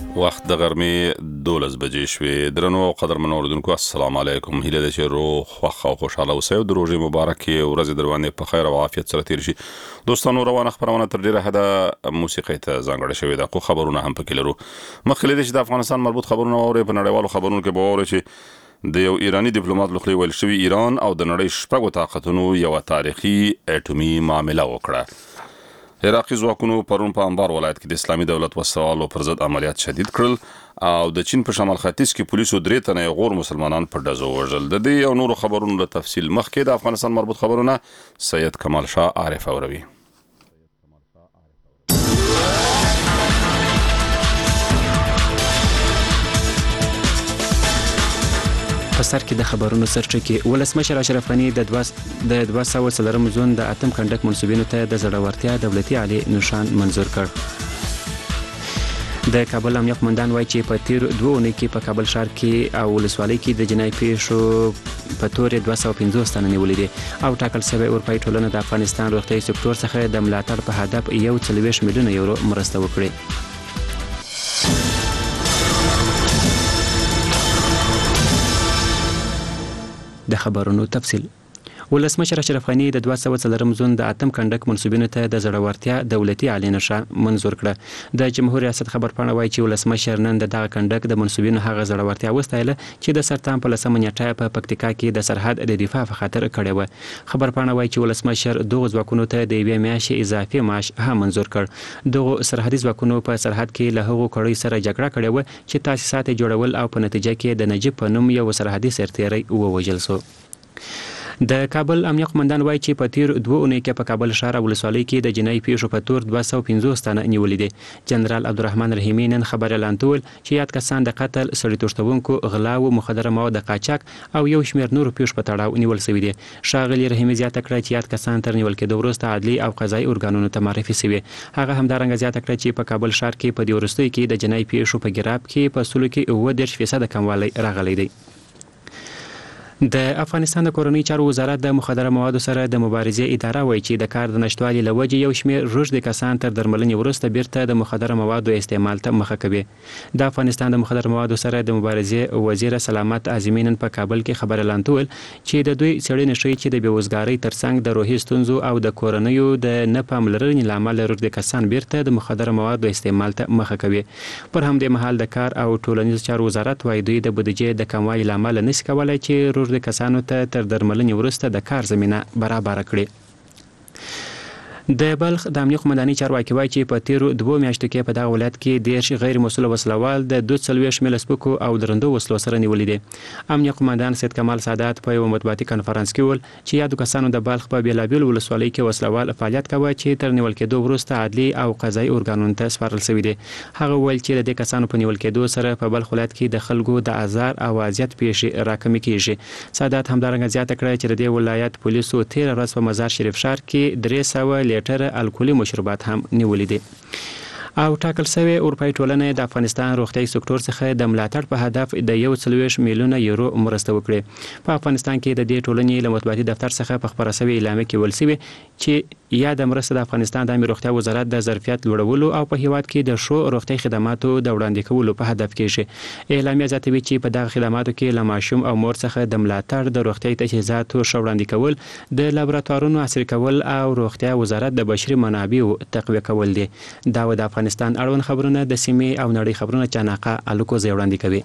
وخت د غرمې 12 بجې شوې. درنو او قدرمنو اوریدونکو السلام علیکم. هیله ده چې روغ خوښ او خوشاله اوسئ او د روژې مبارکې ورځې در باندې په خیر او عافیت سره تیر شي. دوستانو روانه خبرونه تر ډیره حده موسیقي ته ځانګړې شوې ده، خو خبرونه هم پکې لرو. مخکې له دې چې د افغانستان مربوط خبرونه واورئ، په نړیوالو خبرونو کې به واورئ چې د یو ایرانی ډیپلوماټ لخوا ویل شوی ایران او د نړۍ شپږو طاقتونو یو تاریخي اټومي معامله وکړه. عراقي ځواکونو پرون په انبار ولایت کې د اسلامي دولت وسوالو پر ضد عملیات شدید کړل او د چین په شمال ختیځ کې پولیسو 3 تنه غور مسلمانان په ډزو وژل. د دې او نورو خبرونو له تفصیل مخکې د افغانستان مربوط خبرونه سید کمال شاه عارف اوروي. په سر کې د خبرونو سرچکه ولسمشر اشرف غنی د 204 زون د اتم کنډک منسوبینو ته د زړورتیا دولتي عالی نشان منزور کړ. د کابل امنیه قومندان وایي چې په تیر 2 اونۍ کې په کابل ښار کې او ولسوالۍ کې د جنایي پیښو په تور 250 تنه نیولې دي او ټاکل شوی اروپایي ټولنه د افغانستان روغتیايي سکتور څخه د ملاتړ په هدف 140 میلیون یورو مرسته وکړي. د خبرونو تفصیل. ولسمشر اشرف غنی د 204 زون د اتم کنډک منسوبینو ته د زړورتیا دولتي عالی نشان منزور کړه. د جمهور ریاست خبرپاڼه وایي چې ولسمشر نن دغه کنډک د منسوبینو هغه زړورتیا وستایله چې د سرطان په لسمه نیټه په پکتیکا کې د سرحد د دفاع په خاطر کړی و. خبرپاڼه وایي چې ولسمشر دغه ځواکونو ته د 2 میاشتې اضافي معاش هم منزور کړ. دغه سرحدي ځواکونو په سرحد کې له هغو کړۍ سره جګړه کړې و چې تاسیسات جوړول او په نتیجه کې د نجیب په نوم یو سرحدي سرتیری ووژل شو. د کابل امنیه قومندان وایي چې په تیر 2 اونۍ کې په کابل ښار او ولسوالۍ کې د جنایي پیښو په تور 250 تنه نیولې دي. جنرال عبدالرحمن رحیمي نن خبر اعلان کړ چې یاد کسان د قتل، سړي تښتونکو، غلا او مخدره مواد قاچاق او یو شمېر نورو پیښو په تړاو نیول شوي دي. ښاغلي رحیمي زیاته کړه چې یاد کسان تر نیول کېدو وروسته عدلي او قضایي ارګانونو ته معرفي شوي. هغه همدارنګه زیاته کړه چې په کابل ښار کې په دې وروستیو کې د جنایي پیښو په ګراب کې په سلو کې 30% کموالی راغلی دی. د افغانستان د کورنۍ چارو وزارت د مخدره موادو سره د مبارزې اداره وایي چې د کار د نشټوالي له وجې یو شمېر روږدي کسان تر درملنې وروسته بیرته د مخدره موادو استعمال ته مخه کوي. د افغانستان د مخدره موادو سره د مبارزې وزیر سلامت اعظمي نن په کابل کې خبر اعلان کړ چې د دوی څېړنې ښیي چې د بېوزګارۍ ترڅنګ د روحي ستونزو او د کورنیو د نه پاملرنې له امله روږدي کسان بیرته د مخدره موادو استعمال ته مخه کوي. پر همدې مهال د کار او ټولنیز چارو وزارت وایي دوی د بودیجې د کموالي له امله نشي کولی چې د کسانو ته تر درملنې وروسته د کار زمینه برابر کړي. د بلخ د امنیه قومندانۍ چارواکي وایي چې په تیرو 2 میاشتو کې په دغه ولایت کې 10 غیر مسؤل وسلوال د 42 میل سپکو او درندو وسلو سره نیولې دي. امنیه قومندان سید کمال سادات په یو مطبوعاتي کنفرانس کې ویل چې یادو کسانو د بلخ په بیلابیل ولسوالۍ کې وسلوال فعالیت کوي چې تر نیول کېدو وروسته عدلي او قضایي ارګانونو ته سپارل شوي دي. هغه ویل چې د دې کسانو په نیول کېدو سره په بلخ ولایت کې د خلکو د آزار او اذیت پیښې راکمې کیږي. سادات همدارنګه زیاته کړه چې د دې ولایت پولیسو 13 ورځې په مزار شریف ښار کې 300 لیټره الکولي مشروبات هم نیولې دي. او ټاکل شوی اروپایي ټولنه د افغانستان روغتیايي سکتور څخه د ملاتړ په هدف د 140 میلیون یورو مرسته وکړي. په افغانستان کې د دې ټولنې له مطبوعاتي دفتر څخه په خبره شوې اعلامیه کې ویل شوی چې یا د مرسته د افغانستان د عامه روغتیا وزارت د ظرفیت لوړولو او په هیواد کې د شو روغتیايي خدماتو د وړاندې کولو په هدف کې شي. اعلامیه زیاتوي چې په دغه خدماتو کې له ماشوم او مور څخه د ملاتړ، د روغتیايي تجهیزاتو ښه وړاندې کول، د لابراتوارونو عصري کول او روغتیا وزارت د بشري منابعو تقویه کول دي. دا د افغانستان اړوند خبرونه د سیمې او نړۍ خبرونه چاناقه الکوزي وړاندې کوي.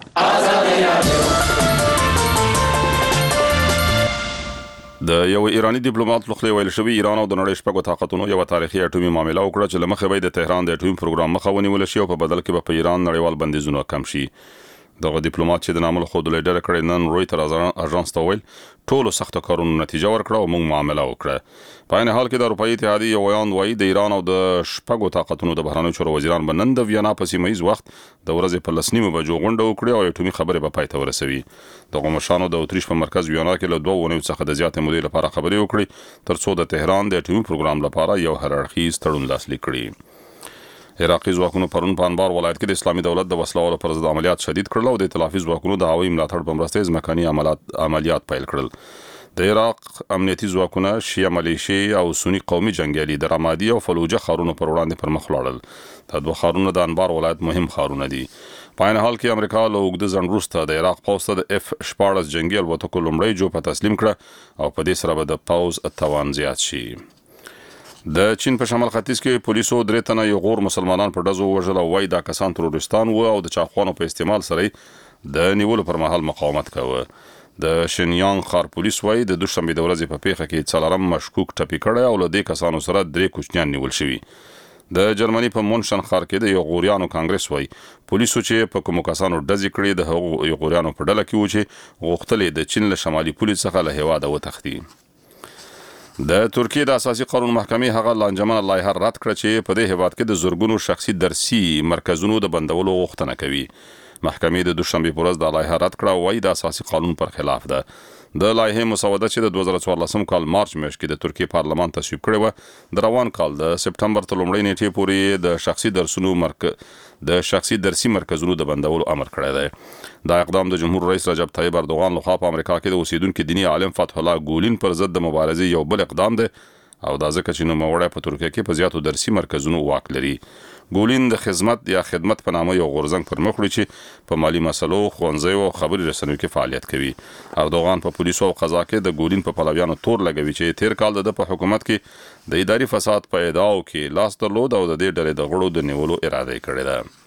د یو ایرانی ډیپلوماټ لخوا ویل شوی ایران او د نړۍ شپږو طاقتونو یو تاریخي اټومي معامله وکړه چې لمخه به د تهران د اټومي پروګرام مخه ونیول شي او په بدل کې به په ایران نړیوال بندیزونه کم شي. دغه ډیپلوماټ چې د نامل خو د لیډر کړي نن رويټر اژانس ته ویل ټولو سخت کارونو نتیجه ورکړه او موږ معامله وکړه. په عین حال کې د اروپאי اتحادیې یو ویان وایي د ایران او د شپږو طاقتونو د بهرنیو چارو وزیران به نن د ویانا په سیمه ییز وخت د ورځې په 9 بجو غونډه وکړي او اټومي خبرې به پای ته ورسوي. دغه مشرانو د اتریش په مرکز ویانا کې له 2 اونیو څخه د زیاتې مودې لپاره خبرې وکړي ترڅو د تهران د اټومي پروګرام لپاره یو هررخیز تړون لاسلیک کړي. عراقي ځواکونو پرون په انبار ولایت کې د اسلامي دولت د وسلوالو پر ضد عملیات شدید کړل او د ائتلافي ځواکونو د هوایي ملاتړ په مرسته ځمکني عملیات پیل کړل. د عراق امنیتي ځواکونه شیعه ملیشي او سنی قومي جنگیالي د رمادي او فلوجه ښارونو پر وړاندې پر مخ لاړل. دا دوه ښارونه د انبار ولایت مهم ښارونه دي. په عین حال کې امریکا له اوږده ځنډ وروسته د عراق پوځ ته د F-14 جنگي الوتکو لومړی جوپه تسلیم کړه او په دې سره به د پوځ توان زیات شي. د چین په شمال ختیځ کې پولیسو 3 تنه یغور مسلمانان په ډزو وژل او وای دا کسان تروریستان و او د چاقوانو په استعمال سره د نیولو پر مهال مقاومت کاوه. د شینیانګ ښار پولیس وای د دوشنبه د ورځې په پیښه کې څلورم مشکوک ټپي کړی او له دې کسانو سره 3 کوچنیان نیول شوي. د جرمني په مونشن ښار کې د یغوریانو کانګرس وای پولیسو چې په کومو کسانو ډزې کړې د هغو یغوریانو په ډله کې و چې غوښتلې د چین له شمالي پولیس څخه له هیواده وتښتي. د ترکیه د اساسي قانون محکمې هغه لانجمنه لایحه رد کړه چې په دې هیواد کې د زورګونو شخصي درسي مرکزونو د بندولو غوښتنه کوي. محکمې د دوشنبه په ورځ د لایحه رد کړه او وايي د اساسي قانون پر خلاف ده. د لایحې مسوده چې د 2014 کال مارچ میاشت کې د ترکیه پارلمان تصویب کړې و د روان کال د سپټمبر تر لومړۍ نیټې پورې د شخصي درسي مرکزونو د بندولو امر کړی دی. دا اقدام د جمهور رئیس رجب طیب اردوغان لخوا په امریکا کې د اوسیدونکو دینی عالم فتح الله ګولین پر ضد د مبارزې یو بل اقدام دی او دا ځکه چې نوموړی په ترکیه کې په زیاتو درسي مرکزونو واک لري. ګولین د خدمت په نامه یو غورځنګ پر مخ وړي چې په مالی مسلو، ښوونځیو او خبري رسنیو کې فعالیت کوي. اردوغان په پولیسو او قضا کې د ګولین په پلویانو تور لګوي چې تیر کال د په حکومت کې د اداري فساد په ادعاو کې لاس درلود او د دې ډلې د غړو د نیولو اراده کړې ده.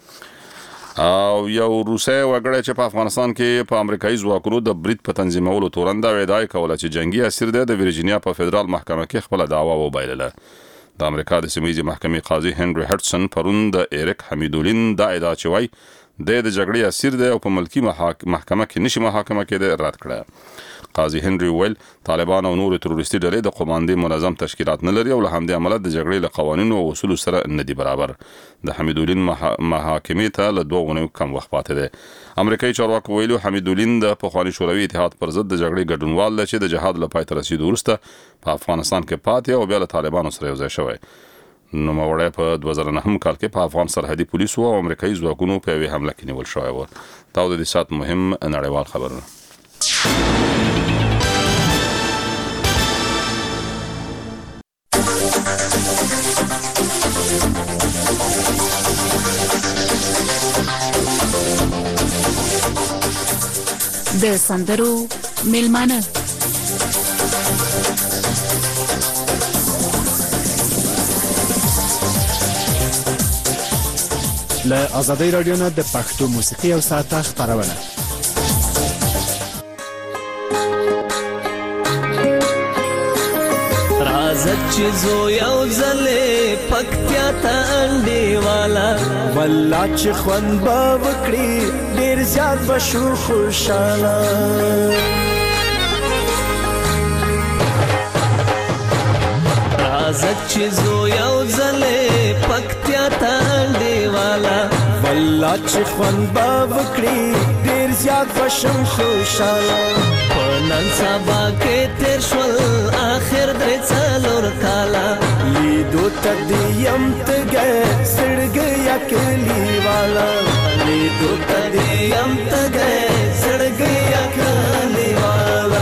او یو روسي وګړی چې په افغانستان کې په امریکایي ځواکونو د برید په تنظیمولو تورنده ادعا کوله چې جنگي اسیر دی د ویرجینیا په فدرال محکمه کې خپل دعوا وبایلله. د امریکا د سیمه‌یزې محکمې قاضي هنري هډسن پرون د ایریک حمیدولین دا ادعا چې وای د جګړې اسیر دی او په ملکی محکمه کې نشي محاکمه کېده رد کړه. قاضي هنري ویل طالبان او نور تروریستي ډلې د قوماندې منظم تشکیلات نه لري او له همدې امله د جګړې له قوانینو او اصولو سره نه دي برابر. د حمیدولین محاکمې ته له 2 غونډو کم وخت پاتې دی. امریکایي چارواکو ویلو حمیدولین د پخواني شوروي اتحاد پر ضد د جګړې ګډونوال دی چې د جهاد له پای ته رسیدو وروسته په افغانستان کې پاتې او بیا له طالبانو سره یوځای شوی. نوموړی په 2009 کال کې په افغان سرحدي پولیسو او امریکایي ځواکونو په یوې حمله کې نیول شوی و. دا د دې سات مهم نړیوال خبرونه. د سندرو میلمانه له آزادۍ رادیو نه د پښتو موسیقي او ساعته خپرونه. راځه چې زو یو ځلې پکتیا ته انډیواله والله چې خوند به وکړي ډېر زیات به شو خوشحاله. راځه چې زو یو ځلې پکتیا ته انډیواله والله چې خوند به وکړي ډېر زیات به شم خوشحاله. په نن سبا کې تېر شول آخر 3 کاله لیدو ته دې یم تږی زړګی یا کلیواله لیدو ته دې یم تږی زړګی یا کلیواله.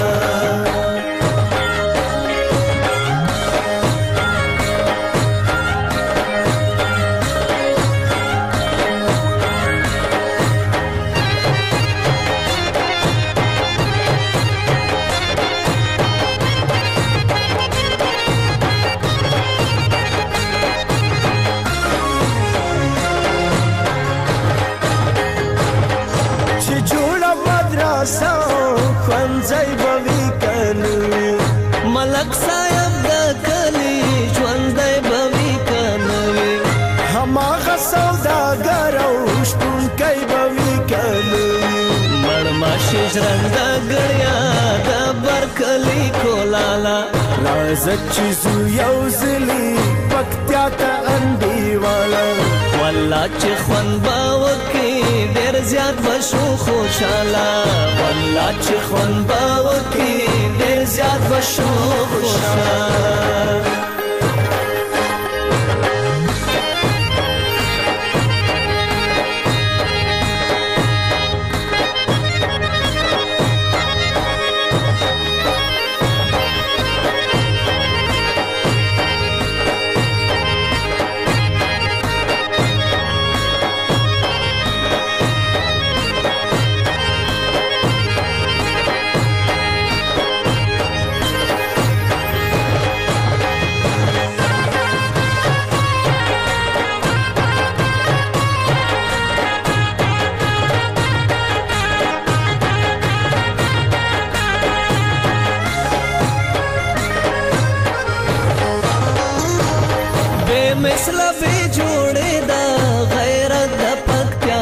ځای به وي کنوي ملک صاحب د کلي ژوندی به وي کنوي هماغه سوداګر او شپونکی به وي کنوي مړماشي ژرنده ګړیا د برکلي کولاله راځه چې زو یو ځلي پکتیا ته انډیواله والله چې خوند به وکړي ډېر زیات به شو خوشحاله والله چې خوند به وکړي ډېر زیات به شو خوشحاله.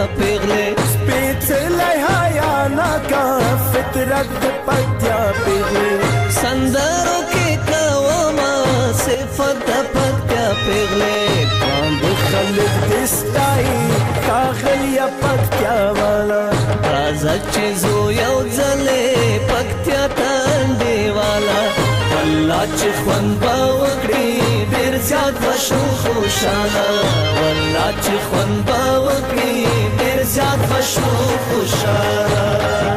پیغلې سپېڅلی حیا ناکه فطرت د پکتیا پیغلې سندرو کې کومه صفت د پکتیا پیغلې باندې خلک دې ستایي ښاغلیه پکتیا والا راځه چې زو یو ځلې پکتیا ته انډیواله والله چې خوند به وکړي ډېر زیات به شو خوشحاله والله چې خوند به وکړي ډېر زیات به شو خوشحاله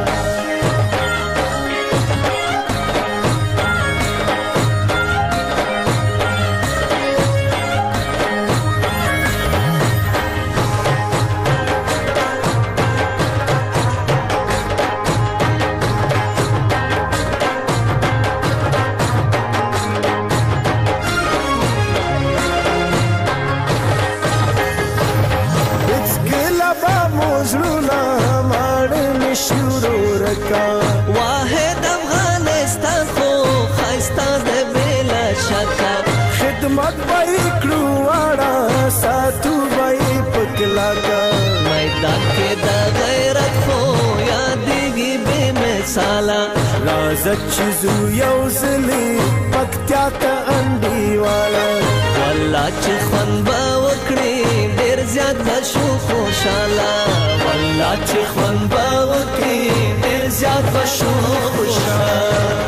واحد افغانستان خو خایسته د بلا شکه خدمت به یې کړو واړه ساتو به یې په کلاکه میدان کې د غیرت خو یادېږي بې مثاله راځه چې زو یو ځلې پکتیا ته انډیواله والله چې خوند به وکړي ډېر زیات به شو خوشحاله والله چې خوند به وکړي زیات بشو خوشحال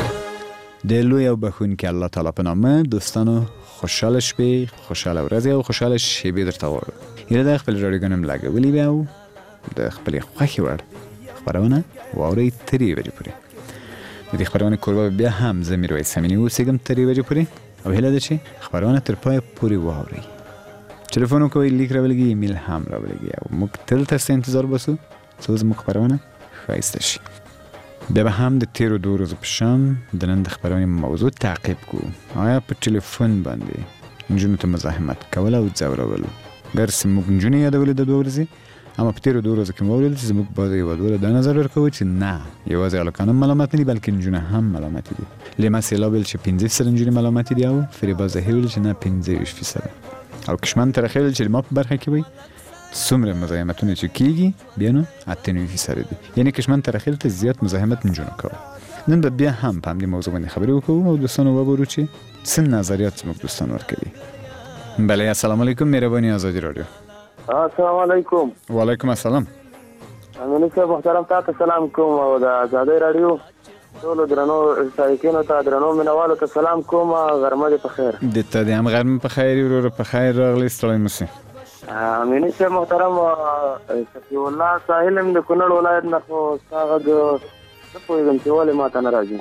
د لوی او بخونکي الله تعالی په نامه دوستانو خوشحاله شپې خوشحاله ورځې او خوشحاله شیبې درته غواړو یره د خپل راډیوګانو لګولې بیا او د خپل خوښې وړ خبرونه واورئ تر یوې بجې پورې د دې خبرونه کوربه بیا هم زه میرویس امینی اوسېږم تر یوې بجې پورې او هیله ده چې خبرونه تر پایه پورې واورئ ټلیفون وکوئ لیک راولګئ ایمیل هم راولګئ او موږ تل تاسو انتظار باسو څو زموږ خبرونه ښایسته شي بیا به هم د تیرو 2 ورځو په شان د نن د خبرونې موضوع تعقیب کوو آیا په ټلیفون باندې نجونو ته مزاحمت کول او ځورول ګرسې موږ نجونې یادولې د 2 ورځې اما په تیرو 2 ورځو کې مو ولیدل چې زموږ بعضې هېوادوالو دا نظر ورکوي چې نه یوازې هلکان هم ملامت نه دي بلکې نجونه هم ملامت دي لیما سیلا ویل چې 15% نجونې ملامت دي او فریبا زهیر ویل چې نه 25% او کشمن ترخی ویل چې ما په برخه کې وي څومره مزاحمتونه چې کیږي بیا نو 98% دي یعنی کشمن ترخیل ته زیات مزاحمت نجونو کوي نن به بیا هم په همدې موضوع باندې خبرې وکړو او دوستانو وګورو چې څه نظریات زموږ دوستان ورکوي بله السلام علیکم مهرباني ازادي رادیو السلام علیکم وعلیکم السلام امینی صاحب محترم تاسو سلام کوم او د ازادي رادیو ټول درنو سایکینو ته درنو مینوالو ته سلام کوم غرمه دې په خیر د ته دې هم غرمه په خیر ورور په خیر راغلی ستړی مسی امینی صاحب محترم صفی الله ساحل د کونړ ولایت نه خو هغه د پوهېږم چې ولې ماته نه راځي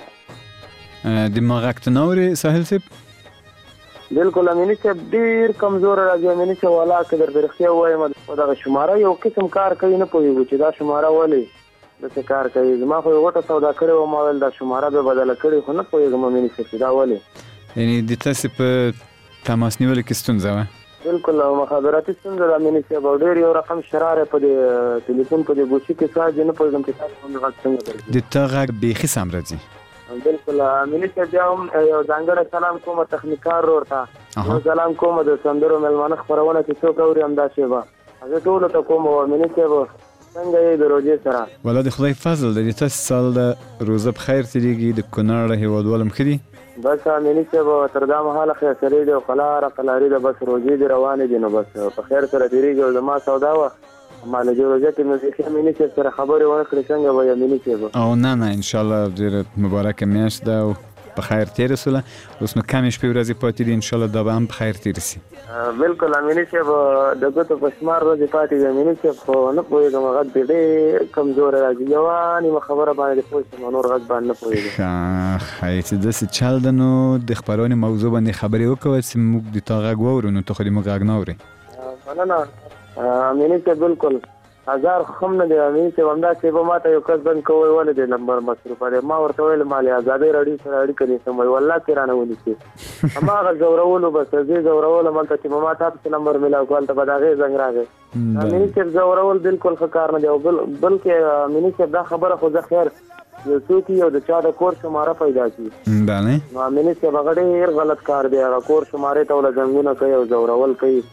د ما غږ ته نه اورې ساحل صاحب بالکل امینی صاحب ډېر کمزور راځي امینی صاحب والله که درته رښتیا ووایم دغه شماره یو قسم کار کوي نه پوهېږو چې دا شماره ولې داسې کار کوي زما خو یو غټه سودا کړې وه ما ویل دا شماره به بدله کړې خو نه پوهېږم امینی صاحب چې دا ولې یعنې د تاسې په تماس نیولو کې ستونزه وه بالکل مخابراتي ستونزه ده امینی صاحب او ډېر یو رقم شراره په دې تلیفون په دې ګوشي کې ساجي نه پوهېږم چې تاسو هم غږ څنګه درځي د تا غږ بیخي سم راځي بالکل امینی صاحب بیا هم یو ځانګړی سلام کوم تخنیکار ورور ته یو سلام کوم د سندرو مېلمانه خپرونه چې څوک اوري همداسې به زه ټولو ته کوم امینی صاحب څنګه یې د روژې سره والله د خدای فضل دی تاسو سال د روزه په خیر تېرېږي د کونړ هېوادوال هم ښه دي بس امینی صاحب تر دا مهاله خیسرې دی او قلارې ده بس روژې دې روانې دي نو بس په خیر سره تېرېږي او زما سودا وه ما له دې روژه کې مې بیخي امیني صاحب سره خبرې ونه کړې څنګه به امیني صاحب او نه انشاءالله ډېره مبارکه میاشت ده او په خیر تېره سوله اوس نو کمې شپې ورځې پاتې دي انشاءالله دا به هم په خیر تېره سي بالکل امیني صاحب د ګوتو په شمار ورځې پاتې دي امیني صاحب خو نه پوهېږم غږ دې ډېر کمزوری راځي یوه نیمه خبره باندې پوه شم نور غږ باندې نه پوهېږم ښایي چې داسې چل ده نو د خپرونې موضوع باندې خبرې وکوه چې موږ د تا غږ واورو نو ته خو دې موږ غږ نه اورې مننه امیني صاحب بالکل هزار خم نه دی امیني صاحب همداسې به ما ته یو کس بند کوی ولې دی نمبر مصروفه دی ما ورته ویل ما له ازادۍ راډیو سره اړیکه نیسم وایي والله چې رانه ونیسي هماغه ځورولو بس زه ځورولم هلته چې ما تا پسې نمبر میلاو کړو هلته به د هغې زنګ راغی امیني صاحب ځورول بالکل ښه کار نه دی او بلکې امیني صاحب دا خبره خو زه خیر یو څوک یو د چا د کور شماره پیدا کړي نو امیني صاحب هغه ډېر غلط کار دی هغه کور شمارې ته وله زنګونه کوي او ځورول کوي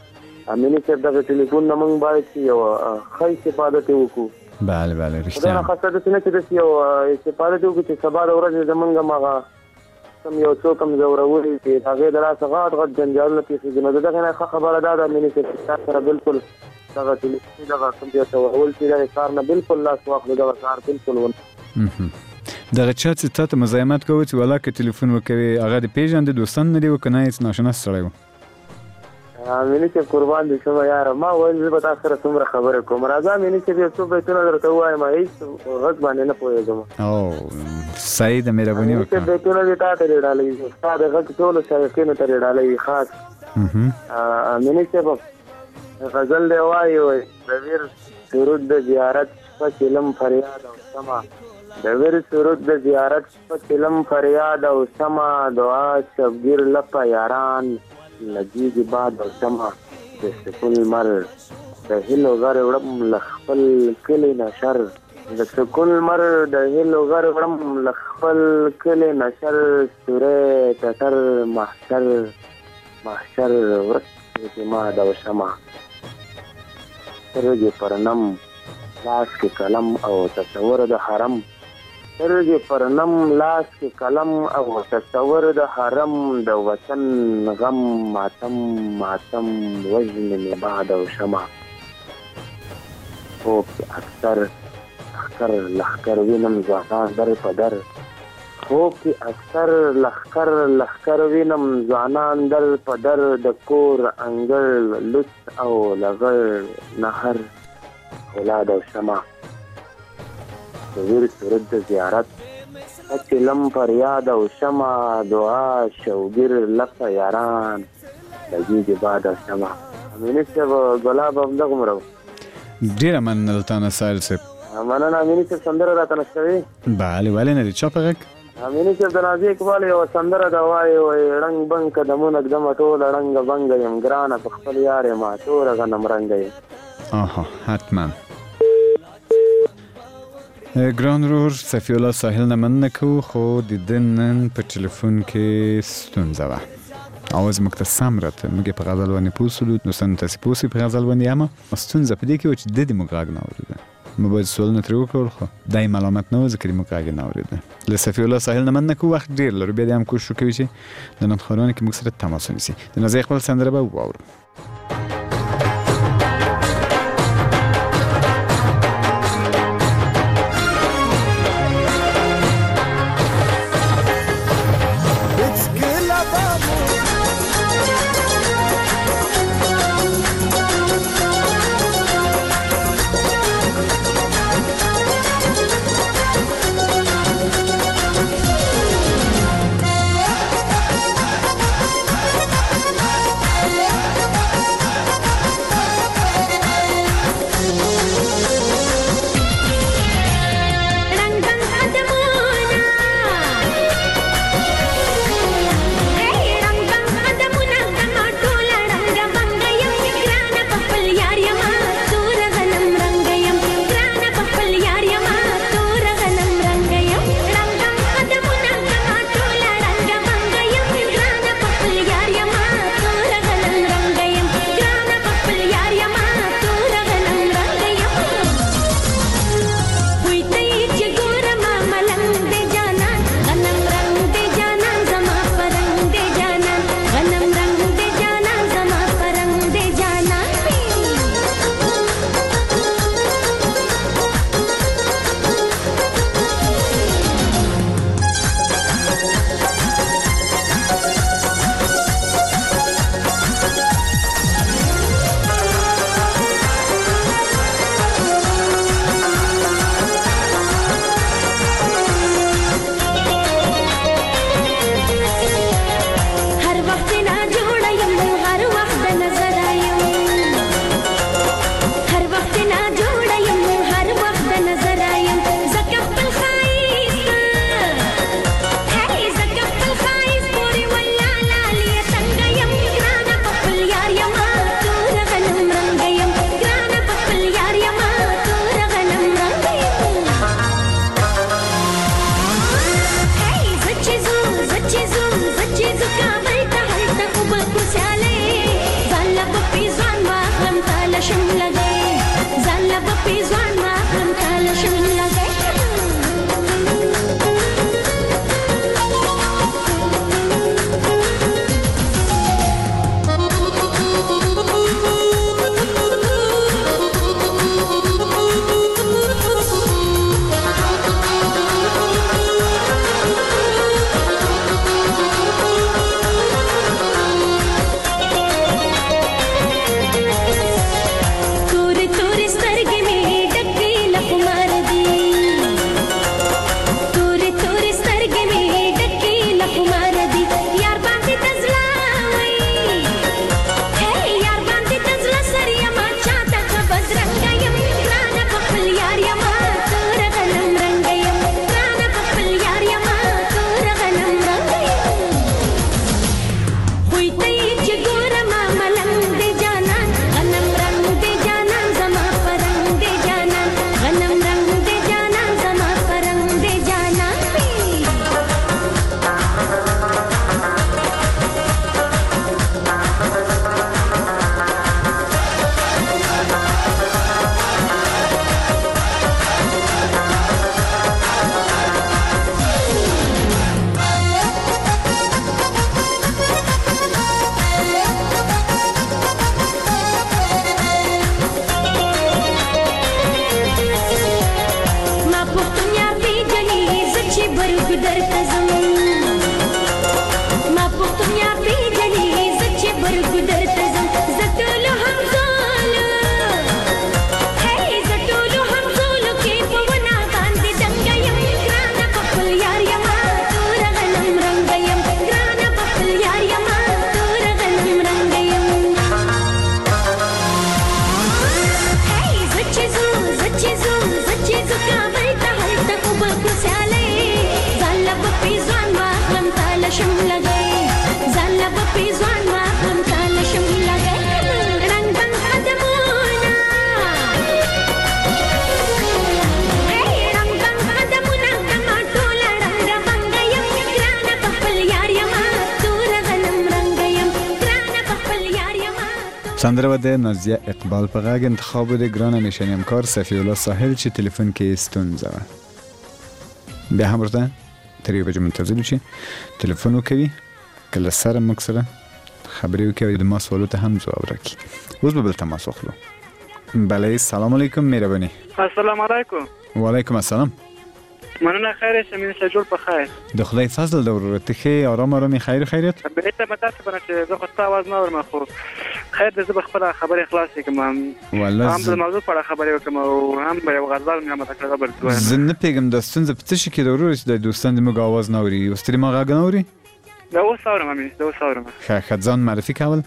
امینی صاحب دغه ټلیفون نه موږ باید چې یو ښه استفاده ترې وکړو. بله بله دا رښتیا خاصه داسې نه چې داسې یو استفاده ترې وکړو چې سبا د ورځې زمونږ هماغه کوم یو څوک هم ځورولي چې د هغې د لاسه غټ غټ جنجالونه پېښېږي. نو د دغې نه ښه خبره دا ده امیني صاحب چې تاسو سره بالکل دغه ټلیفون دغه کوم چې ځورول چې دغې کار نه بالکل لاس واخلو، دغه کار بالکل ونه. دغه چا چې تا ته مزاحمت کوي چې ولا که ټلیفون وکوي هغه دې پېژندې دوستان نه دي و که نه هېڅ ناشناس سړی و؟ امیني صاحب قربان دې شمه یاره، ما ویل زه به تاسو سره څومره خبرې کوم. راځه امیني صاحب یو څو بیتونه درته ووایم، هېڅ غږ باندې نه پوهېږم. او صحیح ده، مهرباني امیني صاحب وکړه. بیتونه دې تا ته دې ډالوي، ستا د غږ ټولو شایقینو ته دې ډالوي خاص. امیني صاحب غزل دې وایي د ویر سرود د زیارت شپه چلم فریاد او سما، د ویر سرود د زیارت شپه چلم فریاد او سما، دعا شبگیر لپا یاران لګیږي باد او سما، د سکون مر د هیلو غر وړم لخپل کلی نشر، د سکون مر د هیلو غر وړم لخپل کلی نشر، سوره تتر محشر محشر ورک ما د شما، سترګې پرنم لاس کې قلم او تصور د حرم، سترګې پرنم لاس کې قلم او تصور د حرم، د وطن غم ماتم ماتم وژنې مې بعد او شمع، خوب کې اکثر لخکر لخکر وینم ځوانان در په در، خوب کې اکثر لخکر لخکر وینم ځوانان در په در، د کور انګړ لوڅ او لغړ نهر اولاد او شمع، د ویر سرود د زیارت چلم فریاد او شمع، دعا شوګیر لپه یاران لګیږي باد او شمع. امیني صاحب ګلاب همدغومره و. ډېره مننه له تا نه سایل صاحب. مننه امیني صاحب، سندره راته نشته وي؟ بله ولې نه دي، چا په غږ؟ امیني صاحب د نازي اقبال یوه سندره ده، وایي ړنګ بنګ قدمونه ږدمه ټوله ړنګه بنګه یم، ګرانه په خپل یار یم توره غنم رنګه یم. آها حتما. ګران ورور صفی الله ساحل نه مننه کوو، خو د ده نن په ټلیفون کې ستونزه وه. اواز موږ ته سم راته، موږ یې په غزل باندې پوه شولو، دوستانو تاسې پوه شئ په غزل باندې، اما ستونزه په دې کې وه چې ده دې موږ غږ نه اورېده. موږ باید سوالونه ترې وکړل، خو دا یې ملامت نه و ځکه دې موږ غږ یې نه اورېده. له صفی الله ساحل نه مننه کوو، وخت ډېر لرو، بیا دې هم کوشش وکوي چې د نندخوانانو کې موږ سره تماس ونیسي. د نازي اقبال سندره به واورو. برګ درته زم ما پختون یا پیجنې زچې برګ درته زم زټولو همزول هی زټولو همزول کې په ونا باندې دنګ یم ګرانه په خپل یار یم تور غنم رنګ یم ګرانه په خپل یار یم تور غنم رنګ یم هی زچې زو کابل ته هلته اوبه کوسیالۍ ځان له بپې ځوان واخلم تاله شم لګی ځان له بپې ځوان واخلم تاله شم لګی رنګ بنګ قدمونه رنګ بنګ قدمونه کما ټوله رنګ بنګ یم ګرانه په خپل یار یم تور غنم رنګ یم ګرانه په خپل یار یم. سندره و د نازیه اقبال په غږ انتخاب د ګران همیشنی همکار صفی الله ساحل چې تلیفون کې ستونزه وه. بیا هم ورته تر یو بجې منتظر یو چې تلیفون وکوي که له سره موږ سره خبرې وکړي او د ما سوالو ته هم ځواب راکړي. اوس به بل تماس واخلو. بله سلام علیکم مهرباني. السلام علیکم. وعلیکم السلام. مننه خیر شمین سجول په خیر. د خدای فضل د ورورت ښې آرام آرامي خیر خیریت. بهته متاسفانه چې زه خو ستا آواز نه اورم خو خیر د زه به خپله خبرې خلاصې کړم هم د موضوع په اړه خبرې وکړم او هم به یو غزل مې رامته کړه بل دوه. زه نه پوهېږم دا ستونزه په څه شي کې د ورور چې د دوستان د موږ آواز نه اوري اوس ترې ما غږ نه اوري. دا اوس اورم امین دا اوس اورم. ښه ځان معرفي کول.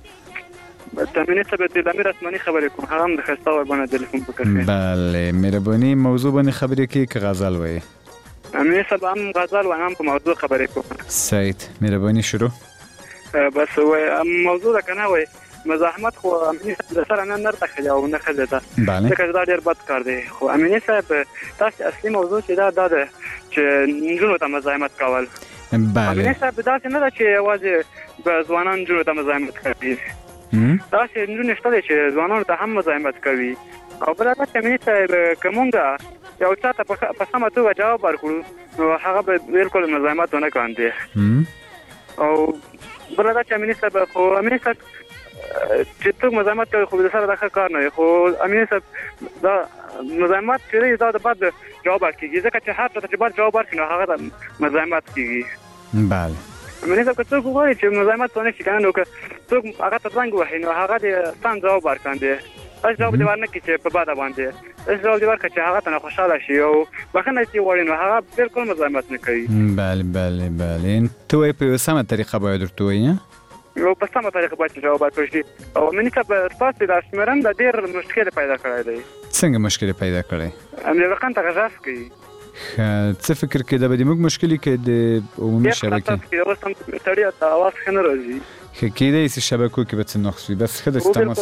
تامینې ته به د امیر اسماني خبرې کوم هغه هم د ښایسته ورباندې تلیفون وکړ. بله مهرباني موضوع باندې خبرې کوي که غزل وایي؟ امیر صاحب هم غزل وایم هم په موضوع خبرې کوم. سعید مهرباني شروع. بس موضوع ده که نه وایي مزاحمت خو امینی صاحب د سره نه نر ته ښځه او نه ښځې ته ځکه چې دا ډېر بد کار دی خو امینی صاحب تاسې اصلي موضوع چې دا ده چې نجونو ته مزاحمت کول. امینی صاحب داسې نه ده چې یوازې به ځوانان نجونو ته مزاحمت کوي داسې نجونې شته دی چې ځوانانو ته هم مزاحمت کوي او بله دا چې امینی صاحب که مونږ یو چا ته په سمه توګه جواب ورکړو نو هغه به بالکل مزاحمت ونه کاندي او بله دا چې امینی صاحب خو امینی صاحب چې څوک مزاحمت کوي خو د سره دا ښه کار نه وي خو امینی صاحب دا مزاحمت چې دی دا د بد جواب ورکېږي ځکه چې هر چا ته چې بد جواب ورکړي نو هغه ته مزاحمت کېږي. بله امینی صاحب که څوک وغواړي چې مزاحمت ونه کړي که نه نو که څوک هغه ته زنګ ووهي نو هغه دې سم ځواب ورکاندي داسې جواب دې ورنه کړي چې په بده باندې داسې جواب دې ورکړه چې هغه ته نه خوشحاله شي او بښنه چې غواړي نو هغه بالکل مزاحمت نه کوي. بله بله بله ته وایې په یوه سمه طریقه باید ورته ووایي یو په سمه طریقه باید جواب ورکړل شي او امینی صاحب ستاسې دا شمېرن د ډېر مشکل پیدا کړی دی. څنګه مشکل پیدا کړی؟ امیر رقم ته غږ کوي. څه فکر کې دا به د موږ مشکلې کې د عمومي شبکې اوس هم سړي ته اواز ښه نه راځي ښه کېدای شي شبکو کې به څه نقص وي بس ښه ده چې تماس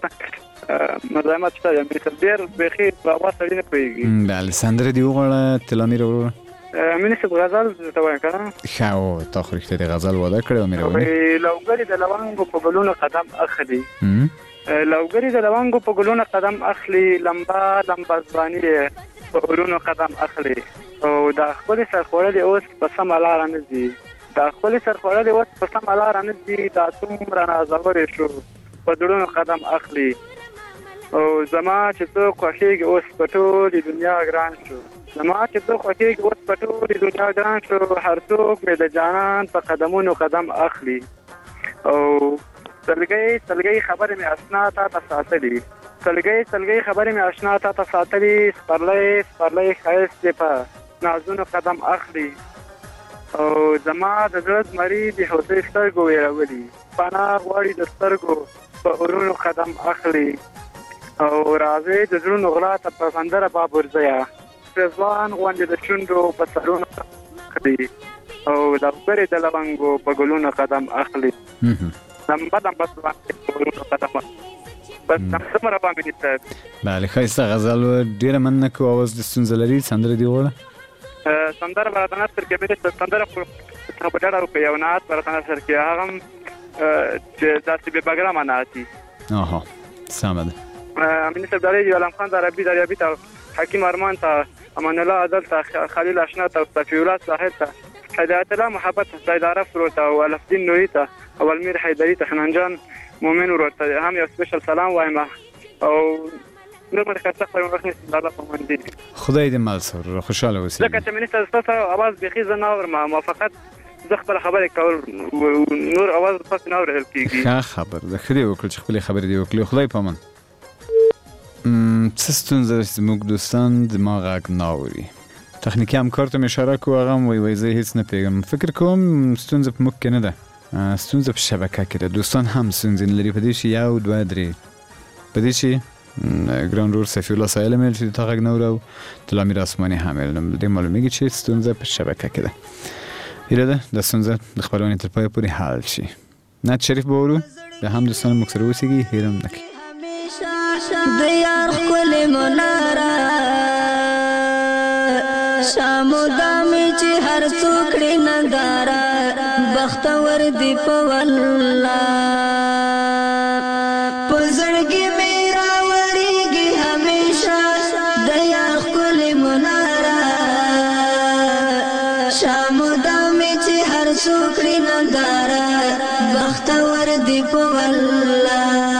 مزاحمت شته امیر صاحب ډېر بیخي په اواز سړي نه پوهېږي. بله سندره دې وغواړه تلامیر وروره. امینی صاحب غزل ته وایم که نه ښه او تا خو رښتیا د غزل واده کړی او مهرباني لوګرې د لونګو په ګلونو قدم اخلي لوګرې د لونګو په ګلونو قدم اخلي لمبا لمبا ځواني په ګلونو قدم اخلي او دا خپلې سرخوړلې اوس په سمه لاره نه ځي دا خپلې سرخوړلې اوس په سمه لاره نه ځي دا څومره نازورې شو په زړونو قدم اخلي او زما چې څوک خوښېږي اوس په ټولې دنیا ګران شو زما چې څوک خوښېږي اوس په ټولې دنیا ګران شو هر څوک مې د جانان په قدمونو قدم اخلي او سلګۍ خبرې مې اشنا تا ته ساتلي سلګۍ خبرې مې اشنا تا ته ساتلي سپرلی ښایست دې په نازونو قدم اخلي او زما د زړه زمري د هوسۍ سترګو ویرولي پناه غواړي د سترګو په اورونو قدم اخلي او راځي د زړونو غلا ته په سندره بابرزیه رضوان غوندې د شونډو په سرونو اخلي او لوګرې د لونګو په ګلونو قدم اخلي لمبه ځواني په ګلونو قدم بس همدومره به امیني صاحب. بله ښایسته غزل ډېره مننه کوو اواز د ستونزه لري سندره دې وغواړه. سندره به راته نثر کې امیني صاحب سندره خو په ډېره وکړي یو نعت به راته نثر کې هغه هم چې داسې بې بګرامه نعت وي. سمه ده. امیني صاحب دریږي علم خان دریابي ته حکیم ارمان ته امان الله عدل ته خلیل اشنا ته صفی الله ساحل ته هدایت الله محبت سید عرف ورور ته او الفدین نوری ته او المیر حیدری ته حنان جان مومن ورور ته هم یو سپیشل سلام وایم او نور باندې خاصه خو وخت نه الله په من دي خدای دې مال سره خوشاله اوسې ځکه چې منیسټر تاسو आवाज بيخي زه نه اورم ما فقط زه خپل خبرې کول نور आवाज تاسو نه اورل کیږي ښه خبر ده خدای وکړي چې خپل خبرې دی وکړي خدای پامن څه ستونزه زموږ دوستان دماغ غږ نه اوري تخنیکی همکار ته اشاره کوم هغه وای زه هیڅ نه پیغام فکر کوم ستونزه په موږ کې نه ده ستونزه په شبکه کې ده دوستان هم ستونزې لري په دې شي یو دوه درې په دې شي ګران رور صفی الله سایل مل چې تا غږ نه اورو تلامیر اسماني حامل دې معلومیږي چې ستونزه په شبکه کې ده اراده د ستونزه د خبرونه تر پای پورې حل شي نه شریف بورو د هم دوستان موږ سره اوسېږي هیرم نکي د یار خپل مناره شامو دامي چې هر څوک ننداره بختور دی په والله پزړګي میرا وريږي هميشه د یار خپل مناره شامو دامي چې هر څوک ننداره بختور دی په والله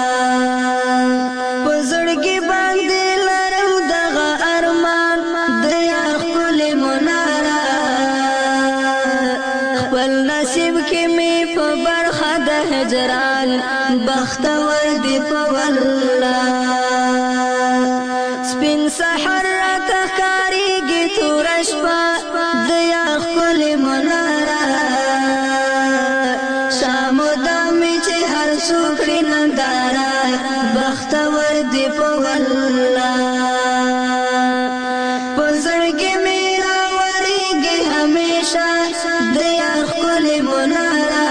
بختور دی په والله سپین سحر راته ښکارېږي توره شپه د یار ښکلې مناره شامو دامي چې هر څوک کړي ننداره بختور دی په والله په زړګي مې راورېږي همیشه د یار ښکلې مناره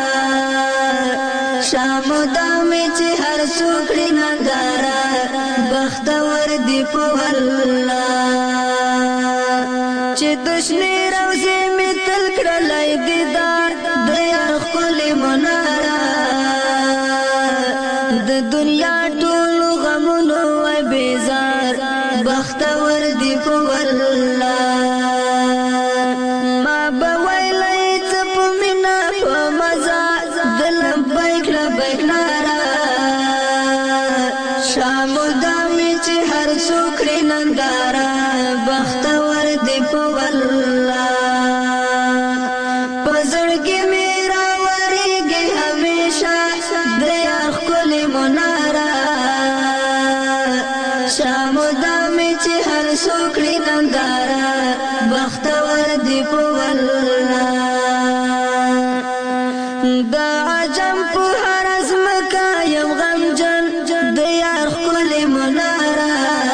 شامو دامي چې هر څوک کړي ننداره بختور دی په والله چې د شنې روضې مې تل کړلی دیدار د یار ښکلې مناره د دنیا ټولو غمونو وای بیزار بختور دی په والله ما به ویلی څه په مینه په مزه د لبیک لبیک ناره شامو دامي چې هر څوک کړي ننداره بختور دی په والله په زړګي مې راورېږي همیشه د یار ښکلې مناره شامو دامي چې هر څوک کړي ننداره بختور دی په والله دا عجم په هر ځمکه یم غمجن د یار ښکلې مناره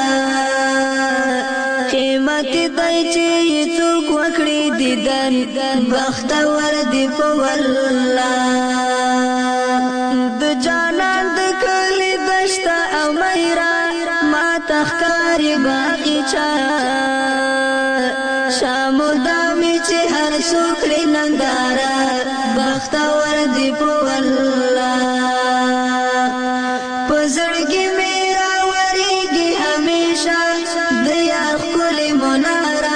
قیمت دی چې یې څوک وکړي دیدن بختور دی په والله د جانان د کلي دشته او میرا ما ته ښکاري باغچه شامو دامي چې هر څوک کړي ننداره بختور دی په والله په زړګي مې راورېږي همیشه د یار ښکلې مناره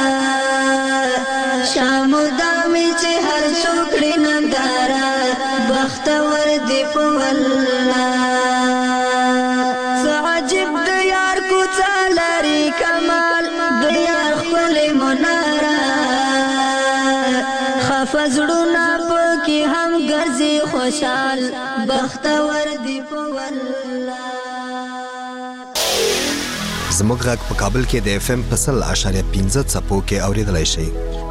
شامو دامي چې هر څوک کړي ننداره بختور دی په والله څه عجیب د یار کوڅه لري کمال د یار ښکلې مناره خفه زړونه پکې هم ګرځي خوشحال بختور دی په والله زموږ غږ په کابل کې د FM 100.15 څپو کې اوریدلای شئ.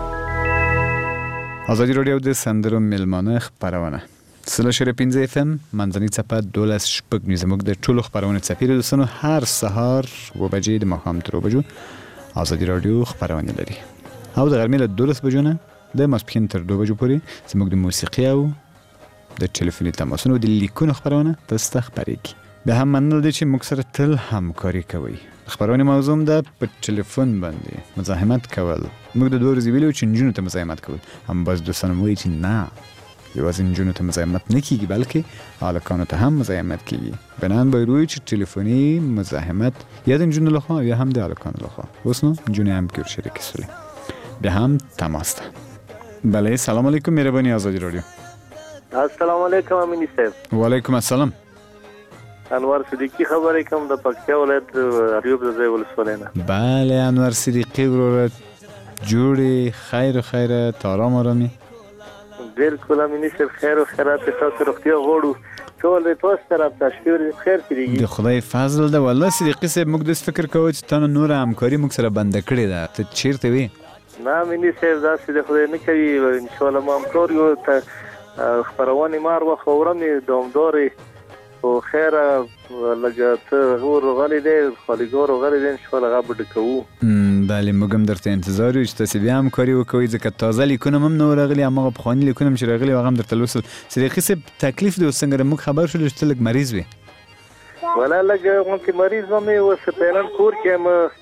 ازادي راډیو د سندرو ملمانه خبرونه 100.15 FM منځنۍ څپه 12 شپږ زموږ د ټولو خبرونه څپې دوستانو هر سهار و بجې د ماښام تر بجو ازادي راډیو خبرونه لري او د غرمې له 12 بجو نه د ماسپښین تر 2 بجو پورې زموږ د موسیقي او د ټلیفوني تماسونو د لیکونو خبرونه تاسو ته خبرېږي به هم منل دي چې موږ سره تل همکاري کوي خبرونه موضوع ده په ټلیفون باندې مزاحمت کول موږ د دوه ورځې ویلو چې نجونو ته مزاحمت کول هم باز دوستان وایي چې نه یوازې نجونو ته مزاحمت نه کیږي بلکې هلکانو ته هم مزاحمت کیږي بنان باید وایي چې ټلیفوني مزاحمت یا د نجونو لخوا یا هم د هلکانو لخوا اوس نو نجونې هم کې شریک شولې به هم تماس ده بله سلام علیکم مهرباني آزادی رادیو السلام علیکم امینی صاحب و علیکم السلام انوار صدیقی خبرې کوم د پکتیا ولایت اریوب د ځای ولسوالۍ نه. بله انور صدیقی وروره جوړې خیر تارام آرامي. بالکل امینی صاحب خیر و خیرات تاسو روغتیا غواړو. ټول تاسو طرف ته شکر خیر کړئ. د خدای فضل ده. والله صدیقی صاحب موږ د فکر کوو چې تاسو نور همکاري موږ سره بنده کړې ده. ته چیرته وې؟ نه امینی صاحب داسې د خدای نه کوي. ان شاء الله ما همکار یو ته خبرونه مار وخورم دوامداري او خیره لږه څه غوړغلې دی خالیګار غوړې دی ان شاء الله غو ډکو. بله موږ هم درته انتظار یو چې تاسو بیا هم کاری وکوي ځکه تازه لیکونه هم نو راغلي هغه پخواني لیکونه هم چې راغلي هغه هم درته لوستل. صدیقي صاحب تکلیف دی څنګه موږ خبر شول چې لږ مریض وي؟ ولا لږ مونږ مریض مې وسه پهلن کور کې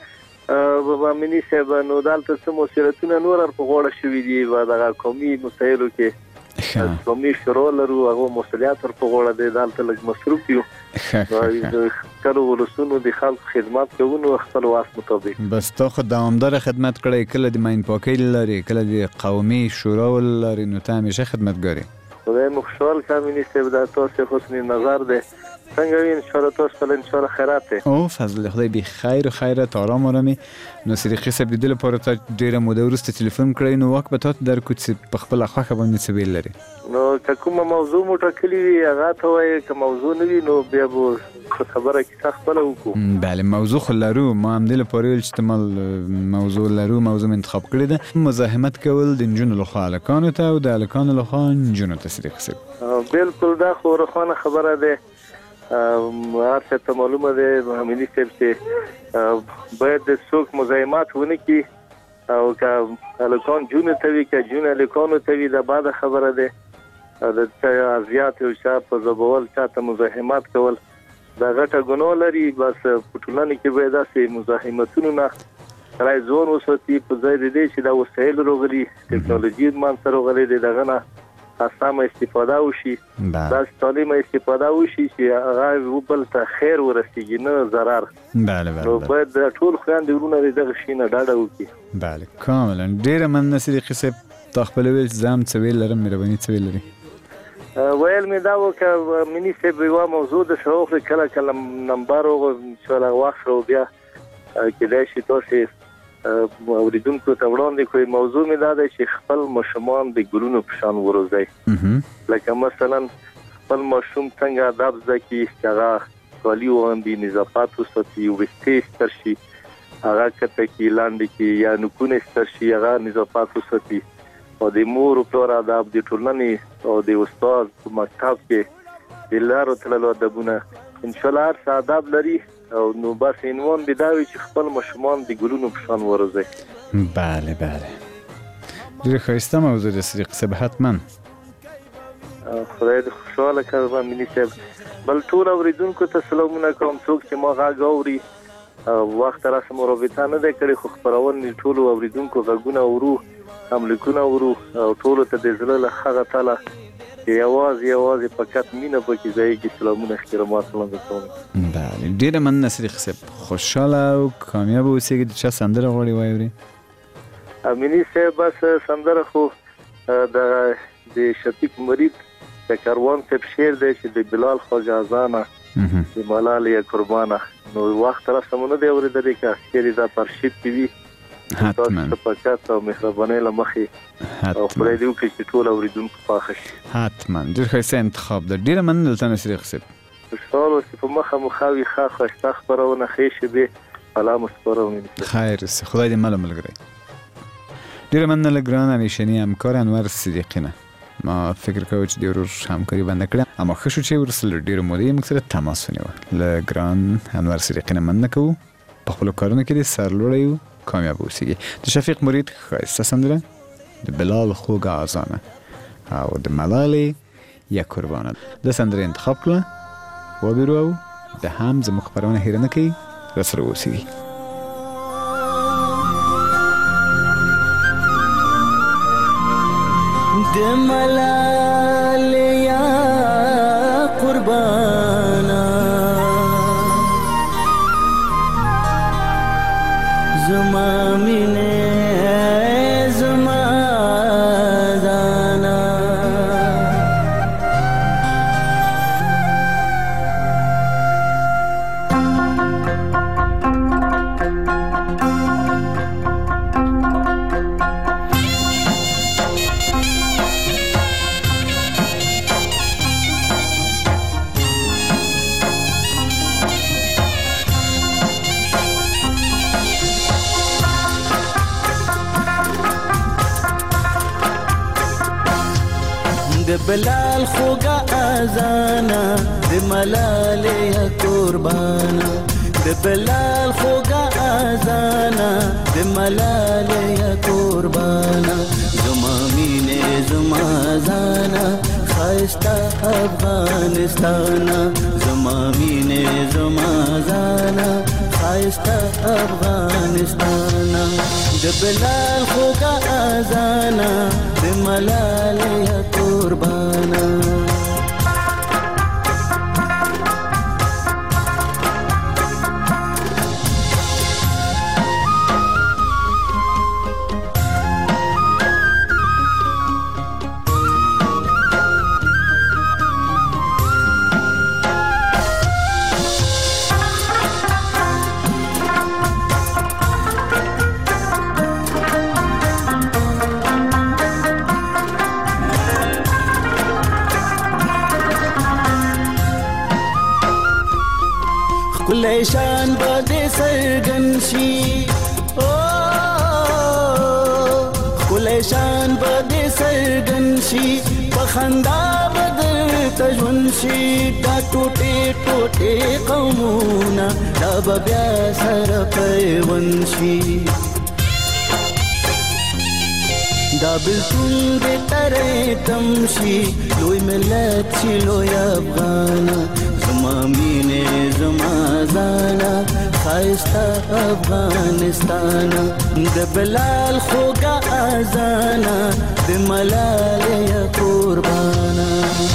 ما امینی صاحب نو دالته څه مسیرتونه نور په غوړه شوې دي و دغه قومي مسایلو کې قومي شروع لرو هغه مسولیت په غوړه دي دالته لږ مصروف یو. کله ولسونو د خلک خدمات کوو خپل واس مطابق. بس تا خو دوامدار خدمت کړی کله د ماین پاکۍ لري کله د قومي شورا لري نو ته همیشه خدمتګاری. خدای مو خوشحال کامینی صاحب دا تاسو حسن نظر ده څنګه وین ان شاء الله تاسو ان شاء الله خیرات ده. او فضل خدای به خیر و خیرات آرام آرامي. نو صدیقي صاحب د دل لپاره ته ډیره موده ورسته ټلیفون کړی نو وخت به تاسو درکو چې په خپل خوښه باندې څه ویل لري. نو کومه موضوع مو ټاکلی وي هغه ته وایي که موضوع نه وي نو بیا به خبره کې خپل وکړو. بله موضوع خو لرو ما هم د لپاره ویل چې موضوع لرو موضوع انتخاب کړی ده مزاحمت کول د نجونو لخوا هلکانو ته او د هلکانو لخوا نجونو ته. صدیقي صاحب بالکل دا خو روښانه خبره ده. هر څه ته معلومه ده امینی صاحب چې باید د څوک مزاحمت ونه کړي او که هلکان جون ته وي که جون هلکانو ته وي دا بعد خبره ده. د اذیت او چا په ځبول چا ته مزاحمت کول دا غټه ګناه لري. بس په ټولنه کې باید داسې مزاحمتونو نه سړی ځان وساتي په ځای د دې چې دا وسایل راغلي ټکنالوژي منځته راغلې ده دغه نه سمه استفاده وشي دا سالمه استفاده وشي چې هغه بل ته خیر ورسیږي نه ضرر. بله نو باید ټول خویندې ورونه دغه شي نه ډاډه وکړي. بله کاملا ډیره مننه صدیقي صاحب. تا خپل ویل چې زه هم څه ویل لرم مهرباني څه ویل لري؟ ویل مې دا وکړه منی صاحب یوه موضوع د شوق کله نمبر ان شاء الله واخلو بیا کېدای شي تاسو اوریدونکو ته وړاندې کوي. موضوع مې دا ده چې خپل ماشومان د ګلونو په شان وروزي. لکه مثلا خپل ماشوم څنګه ادب زده کړي چې هغه کالي واغوندي نظافت وساتي ویښتې ستر شي هغه کته کې لاندې کې یا نوکونه ستر شي هغه نظافت وساتي او د مور او پلار ادب د ټولنې او د استاد په مکتب کې د لارو تللو ادبونه ان شاء الله هر څه ادب لري او نو بس عنوان دی دا وي چې خپل ماشومان د ګلونو په شان وروزي. بله ډېره ښایسته موضوع ده صدیقي صاحب. حتما خدای دې خوشحاله کړي امیني صاحب. بل ټول اوریدونکو ته سلامونه کوم څوک چې ما غږ اوري وخت راسه مرابطه نه ده کړې خو خپرونه ټول اوریدونکو غږونه اورو هم لیکونه اورو او ټول ته د زړه له هغه تعالی یوازې فقط مینه پکې ځای کې سلامونه احترامات وړاندې کوم. بله ډیره مننه صدیقي صاحب. خوشحاله او کامیاب اوسئ. د چا سندره غواړئ واورئ؟ امینی صاحب بس سندره خو د شفیق مرید د کاروان صاحب شعر دی چې د بلال خواجه اذانه د ملال یا قربانه نو وخت را سمونه دی اورېدلې که شعر دا پر شیت وي حتما فقط او مهرباني لمخې او خدای دې وکړي چې ټول اوریدونکو خوښ شي. حتما ډېر ښایسته انتخاب ده. ډېره مننه دلته صدیقي صاحب. خوشحال اوسئ. په مخه مخاوي ښه ښایسته خپرونه ښې شېبې الله مو سپارم. خیر اوسئ. خدای دې مله ملګری. ډېره مننه له ګران همیشني همکار انور صدیقي نه. ما فکر کوم چې د ورور همکاري بنده کړم اما ښه شو چې ورسره ډېره موده موږ سره تماس ونیوه. له ګران انور صدیقي نه مننه کوو. په خپلو کارونو کې دې سرلوړی و کامیاب اوسئ. د شفیق مرید ښایسته سندره د بلال خوږه اذانه او د ملالې یا قربانه د سندرې انتخاب کړه وبرو او د هم زموږ خپرونه هېره نه کوي راسره اوسئ. د ملالې یا قربانه زما مینه زما زانا د بلال خوږه اذانا د ملالې قربانا د بلال خوږه اذانا د ملالې قربانا زما مینې زما زانا خایسته افغانستانا زما مینې زما زانا خایسته افغانستانا د بلال خوږه اذانا د ملالې قربانا شان بده سرګن شي او کله شان بده سرګن شي په خندا بدل تجون شي دا ټوټه ټوټه قومونه دا بیا سره پیون شي دا بلتون دې ترې تمشي لوی ملت شي لوی افغان زما مینې زما زانا خایسته افغانستان د بلال خوږه اذانا د ملالې قربانا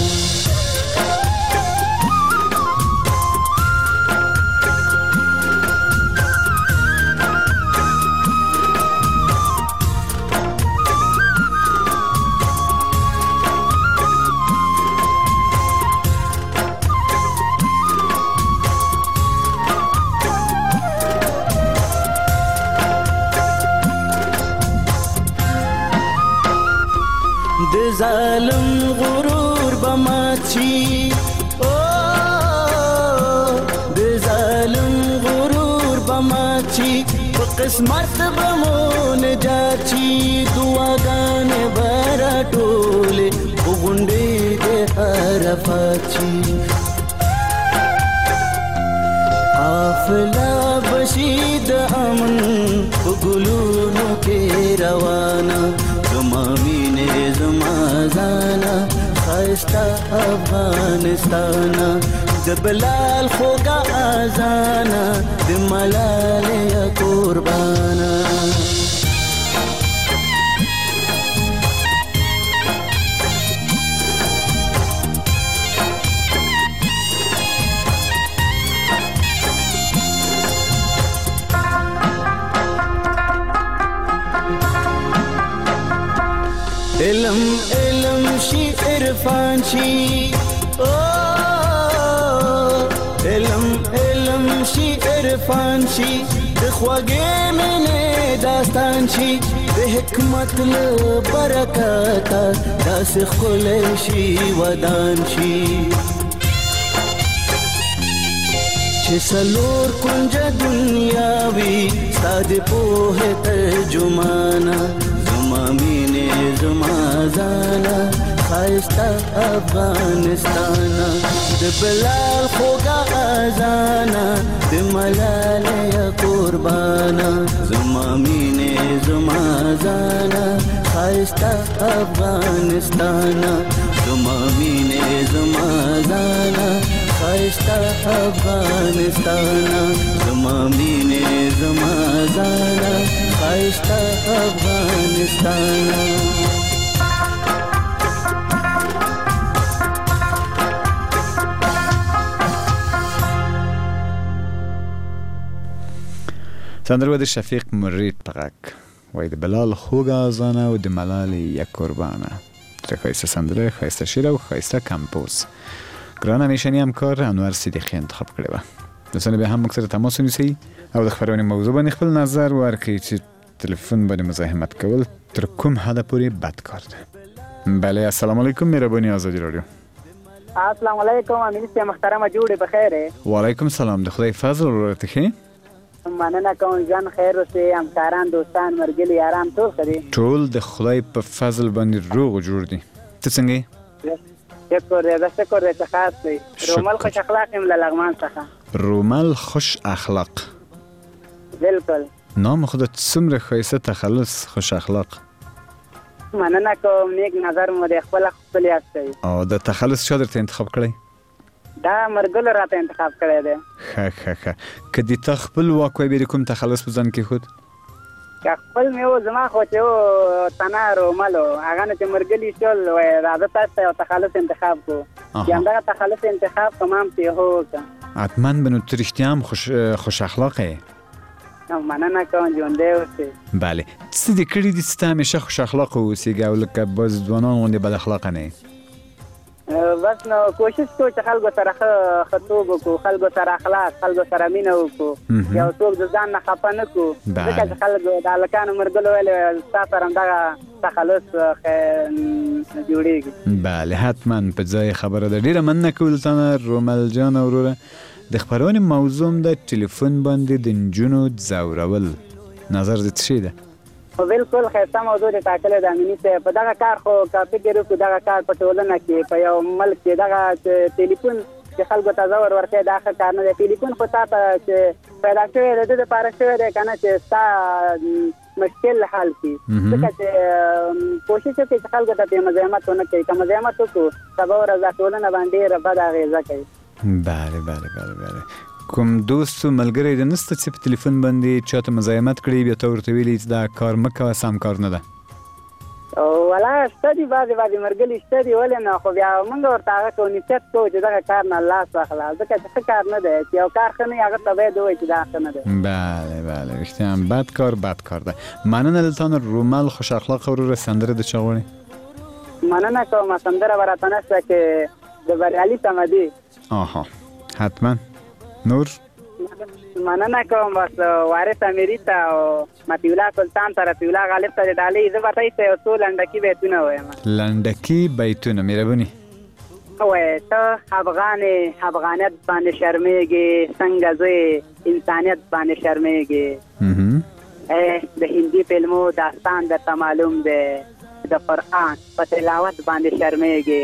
ظالم غرور بماچی او د ظالم غرور بماچی په قسمت بمون جاچی دعاګانې برا ټوله وګونډې د عرفاچی قافله بشید امن ګلونو کې روانه زما مینې زما زانا خایسته افغانستان د بلال خوږه اذانا د ملالې قربانا علم علم شي عرفان شي او علم علم شي عرفان شي د خوږې مینې داستان شي د حکمت له برکته داسې ښکلی شي ودان شي چې څلور کونجه دنیا وي ستا د پوهې ترجمانه زما مینې زما زانا خایسته افغانستان د بلال خوږه اذانا د ملالې قربانا زما مینې زما زانا خایسته افغانستان زما مینې زما زانا خایسته افغانستان زما مینې زما زانا خایسته افغانستان سندره د شفیق مرید پغک وای د بلال خوږه اذانا او د ملالې یک قربانه تر خایسته سندره خایسته شعر او خایسته کمپوز ګران همیشنی همکار انور صدیقی انتخاب کړی و دوستان به هم مکسر تماس ونیسئ او د خبرونې موضوع باندې خپل نظر ورکړئ چې تلفن باندې مزاحمت کول تر کوم حد پورې بد کار ده. بله السلام علیکم مهربانی آزادی رادیو. السلام علیکم امین سی محترم جوړ بخیر. وعلیکم السلام د خدای فضل ورته خې مننه کوم ځان خیر اوسې همکاران دوستان مرګلي یاران ټول خدي ټول د خدای په فضل باندې روغ جوړ دي. ته څنګه شکر دې شکر دې خاص دی رومل خوش اخلاق هم له لغمان څخه رومل خوش اخلاق بالکل نام خودت څومره ښایسته تخلص خوش اخلاق مننه کوم نیک نظر مو د خپل یاستئ او د تخلص چا درته انتخاب کړی دا مرګلو راته انتخاب کړی دی ښه که دې ته خپل واک وای بیا کوم تخلص په ځان کېښود که خپل مې و زما خو چې و تنه روملو هغه نه چې مرګلي شول وایي راځه تاسو ته یو تخلص انتخاب کړو چې همدغه تخلص انتخاب کوم هم چې هو حتما به نو ته رښتیا هم خوش اخلاقه یې مننه کوم ژوندی اوسې بله څه دې کړي دي چې ته همیشه خوش اخلاقه واوسېږې او لکه بعض ځوانان غوندې بد اخلاقه نه یې بس نو کوشش کوو چې خلکو سره ښه توب وکړو خلکو سره اخلاق خلکو سره مینه وکړو یو څوک د ځان نه خفه نه کړو ځکه چې خلکو د هلکانو مرګلو ویلې ستا سره همدغه تخلص جوړېږي بله حتما په ځای خبره ده ډېره مننه کوو له تا نه رومل جان وروره د خپرونې موضوع هم د ټلیفون باندې د نجونو ځورول نظر دې څه شی ده خو بالکل ښایسته موضوع دې ټاکلې ده امیني صاحب په دغه کار خو که فکر وکړو دغه کار په ټولنه کې په یو ملک کې دغه ټلیفون چې خلکو ته زور ورکوي دا ښه کار نه دی ټلیفون خو تا ته چې پیدا شوی د دې دپاره شوی دی که نه چې ستا مشکل حل کړي ځکه چې کوشش وکړي چې خلکو ته پرې مزاحمت ونه کوي که مزاحمت وکړو سبا ورځ دا ټولنه باندې ډېره بده اغېزه کوي بله کوم دوست و ملګری دې نشته چې په تلیفون باندې چاته مزاحمت کړي بیا ته ورته ویلي چې دا کار مه کوه سم کار نه ده ولا شته دي بعضې ملګري شته دي ولې نه خو بیا موږ ورته هغه کوو نصیحت کوو چې دغه کار نه لاس واخله ځکه چې ښه کار نه دی چې یو کار ښه نه وي هغه ته باید ووایي چې دا ښه نه دی بله رښتیا هم بد کار ده مننه له تا نه رومل خوش اخلاقه وروره سندره د چا غواړې مننه کوم سندره به راته نشته کې د بریالي صمدي حتما نور مننه کوم بس وارث امیري ته او مطیع الله سلطان ته رفیع الله غالب ته ډالۍ زه به تاسو ته یو څو لنډکي بیتونه وایم لنډکي بیتونه مهرباني وایي ته افغانیت باندې شرمېږې څنګه زه انسانیت باندې شرمېږې د هندي فلمو داستان درته معلوم دی د قرآن په تلاوت باندې شرمېږې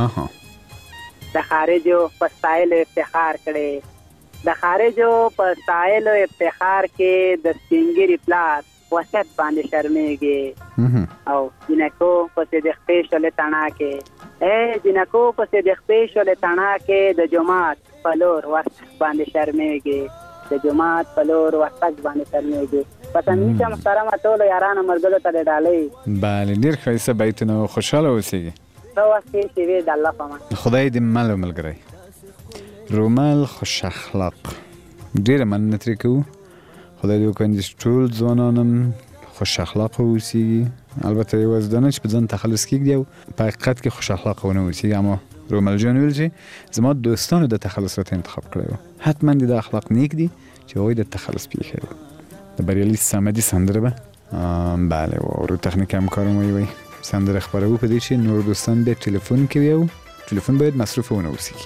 د خارجو په ستایلو افتخار کړې د خارجو په ستایلو افتخار کې د سپینګیري پلار وسط باندې شرمېږي او جنکو پسې د خپې شولې تڼا کې جنکو پسې د خپې شولې تڼا کې د جومات په لور ورتګ باندې شرمېږي د جومات په لور ورتګ باندې شرمېږي پتنګي چې محترمه ټولو یارانو ملګرو ته ډالۍ بله ډېر ښایسته بیتونه خوشحاله اوسېږي خدای دې مل و ملګری رومل خوش اخلاق ډېره مننه ترې کوو خدای دې وکړي چې ټول ځوانان هم خوش اخلاقه واوسېږي البته یوازې دا نه چې په ځان تخلص کېږدي او په حقیقت کې خوش اخلاقه ونه اوسېږي اما رومل جان ویل چې زما دوستانو د تخلص راته انتخاب کړی و حتما دې دا اخلاق نیک دي چې هغوی د تخلص پېښوي د بریالي صمدي سندره به بله واورو تخنیک همکارم ویوي سندره خپروو په دې چې نور دوستان بیا ټلیفون کوي او ټلیفون باید مصروف ونه اوسېږي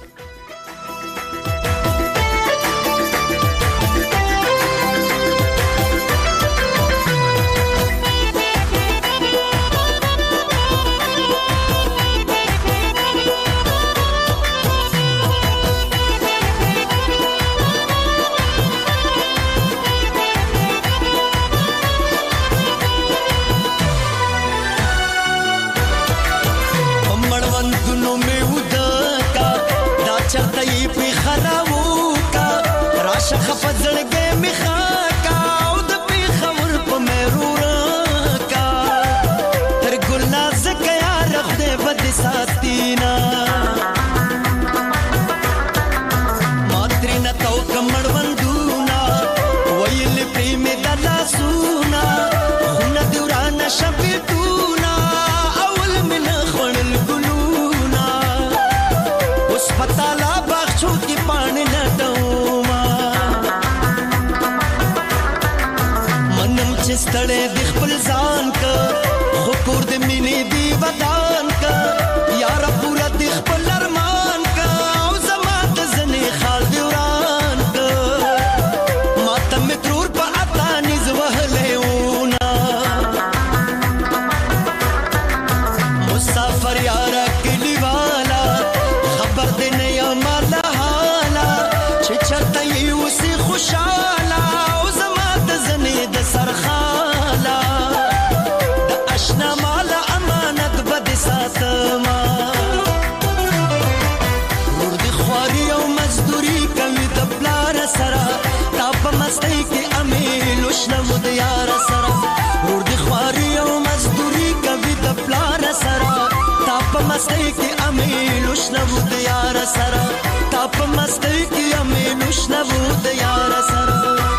ستړې د خپل ځان کا خو کور د مینې دی ودان کا یار پورا د خپل ارمان کا او زما د زنې خال دی وران کا ما ته مترور په اتا نيز وهلې ونا مسافر یار کلیوان مستی کې امیل شنو د یار سره تا په مستی کې امیل شنو د یار سره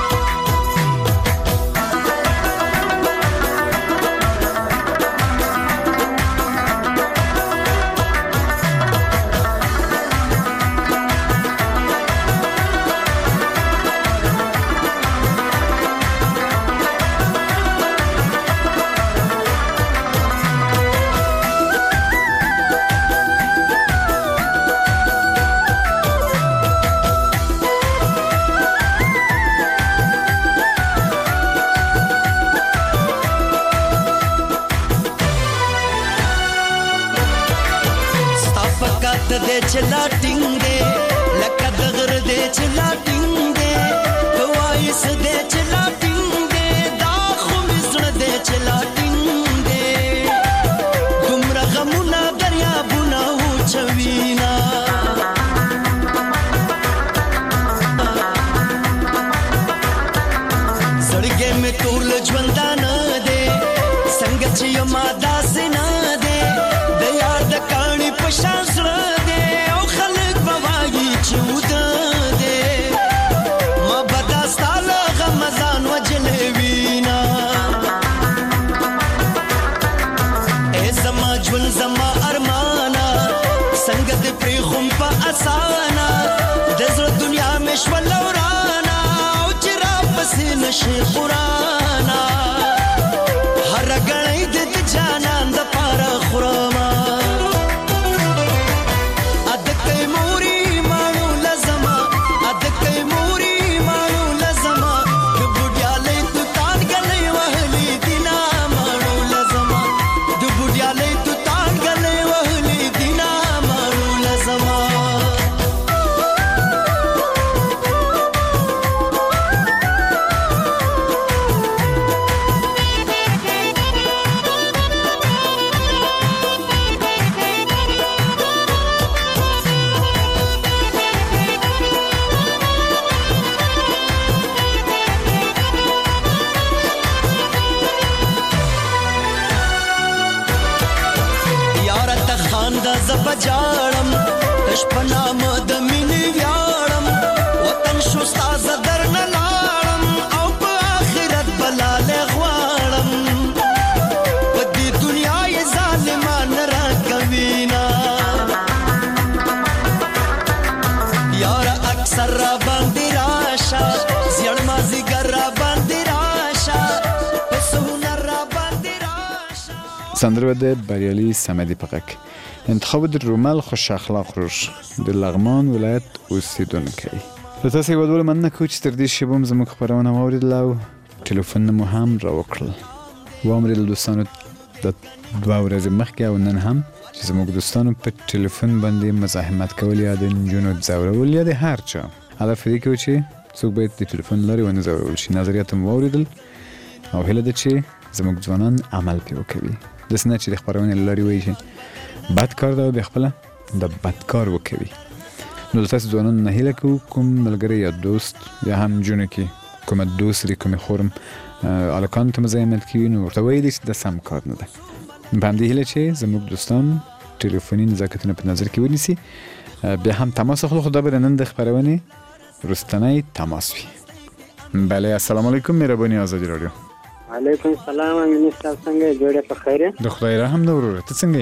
دې چلا ټینګ دې لکه دغر دې چلا ټینګ دې توایس دې چلا ټینګ دې دا خو مزړه دې چلا ټینګ دې دومره غمونه دریابونه وچوینا سړګې مې ټول ژوندانه دې څنګه چې یو ما داسې نه دې د یار د کاڼي په شان زما ارمانا څنګه دې پری خم په اسانا د زړه دنیا مې شول ورانا او چې را پسې نشي قرانا هر غړې دې جانان د پاره خرما ادکې موري مانو لزما ادکې موري مانو لزما د بوډیالې تو تان غلې وهلې دینا مانو لزما د بوډیالې زب جاړم تشپنام د مینې ویاړم وطن شو استاد درن لاړم او په آخرت بلاله غواړم په دې دنیا یې ظالمان را کوینا یار اکثر را باندې راشه زړ ما زګر را باندې راشه پس هنر را باندې راشه سندره د بریالي سمدي پقک انتخاب در رومل خوش اخلاق روش در لغمان ولایت اوسیدونکی د تاسو یو ډول مننه کوم چې تر دې شی بم زموږ خبرونه واوریدل او ټلیفون مو هم راوکړل و امر دوستانو د 2 ورځې مخکې او نن هم چې زموږ دوستانو په ټلیفون باندې مزاحمت کول یا د جنونو ځورول یا د هر چا هدف دې کوي چې څوک به د ټلیفون لري ونه ځورول شي نظریات مو واوریدل او هله د چې زموږ ځوانان عمل پیو کوي د سنت چې خبرونه لري وایي شي بد کار دا به خپل د بد کار وکوي نو تاسو ځوانان نه هیله کوم ملګری یا دوست یا هم جون کې کوم دوست لري کوم خورم الکان ته مزاحمت کوي نو ورته وایي چې د سم کار نه ده باندې هیله چې زموږ دوستان ټلیفوني نزاکتونه په نظر کې ونیسي بیا هم تماس خپل خدا به نن د خبرونه رستنی تماس وي بله السلام علیکم مهرباني آزادی رادیو علیکم السلام امین صاحب څنګه جوړه په خیره د خدای رحم نو ورور ته څنګه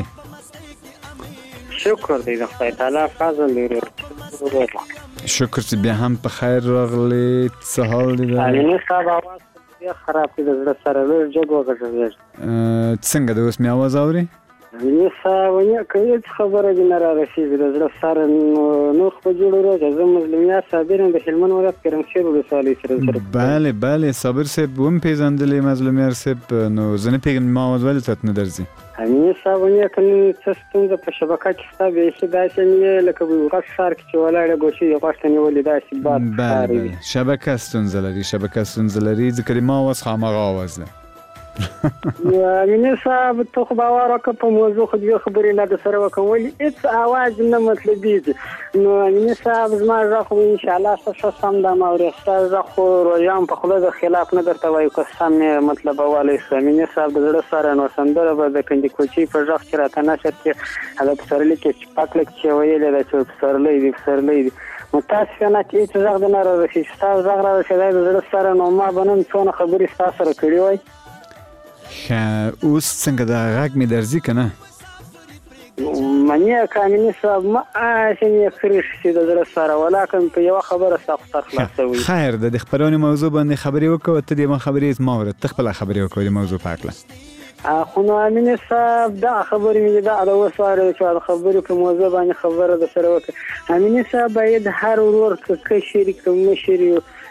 شکر دی د خدای تعالی فضل لري شکر چې بیا هم په خیر راغلی څه حال دی امین صاحب आवाज ډیر خراب دی د زړه سره لږ جګ وګرځي څنګه د اوس می आवाज اوري امین صاحب نه کوي خبره دې نه راشي د زړه سره نو خو جوړ راځي زم مسلمانیا صابرین د هلمند ولایت کرمشیر ولسوالۍ سره بله صابر صاحب هم پیژندلې مظلومیر صاحب نو زنه پیغام ما आवाज ولې تات نه درځي امین صاحب نه کني څه ستونزه په شبکه کې ستا به شي داسې نه لکه وګړه سار کې چې ولاړه ګوشي یو غاښ نه ولې داسې باد شبکه ستونزه لري ځکه ما आवाज خامغه आवाज ده امینه صاحب ته خو باور وکړه په موضوع خو دوی خبرې نه د سره وکم ولې هیڅ اواز نه مطلبي دي نو امینه صاحب زما غږ خو ان شاء الله څه سم د مورستا غږ خو رویان په خله د خلاف نه درته وایو که سم مطلب والی امینه صاحب د زړه سره نو سندره به د کندي کوچي په غږ چې راته نشر کې هغه پسرلی کې پاکلک چې ویل د پسرلی دی متاسفانه چې هیڅ غږ د نه رارسي چې تاسو غږ رارسېدی د زړه سره نو ما به نن څونه خبرې ستا سره کړې وای اوس څنګه د غږ مې درځي که نه منی کامینی صاحب ما آسینی خریش سی د زړه سره ولاکن په یو خبره سخت خلاصوي خیر د خبرونې موضوع باندې خبرې وکړه ته دې ما خبرې ما ورته خپل خبرې وکړه د موضوع په اړه خو نو امین صاحب دا خبرې مې دا د وساره چې د خبرې په موضوع باندې خبره د سره وکړه امین صاحب باید هر ورور کې شریک مشري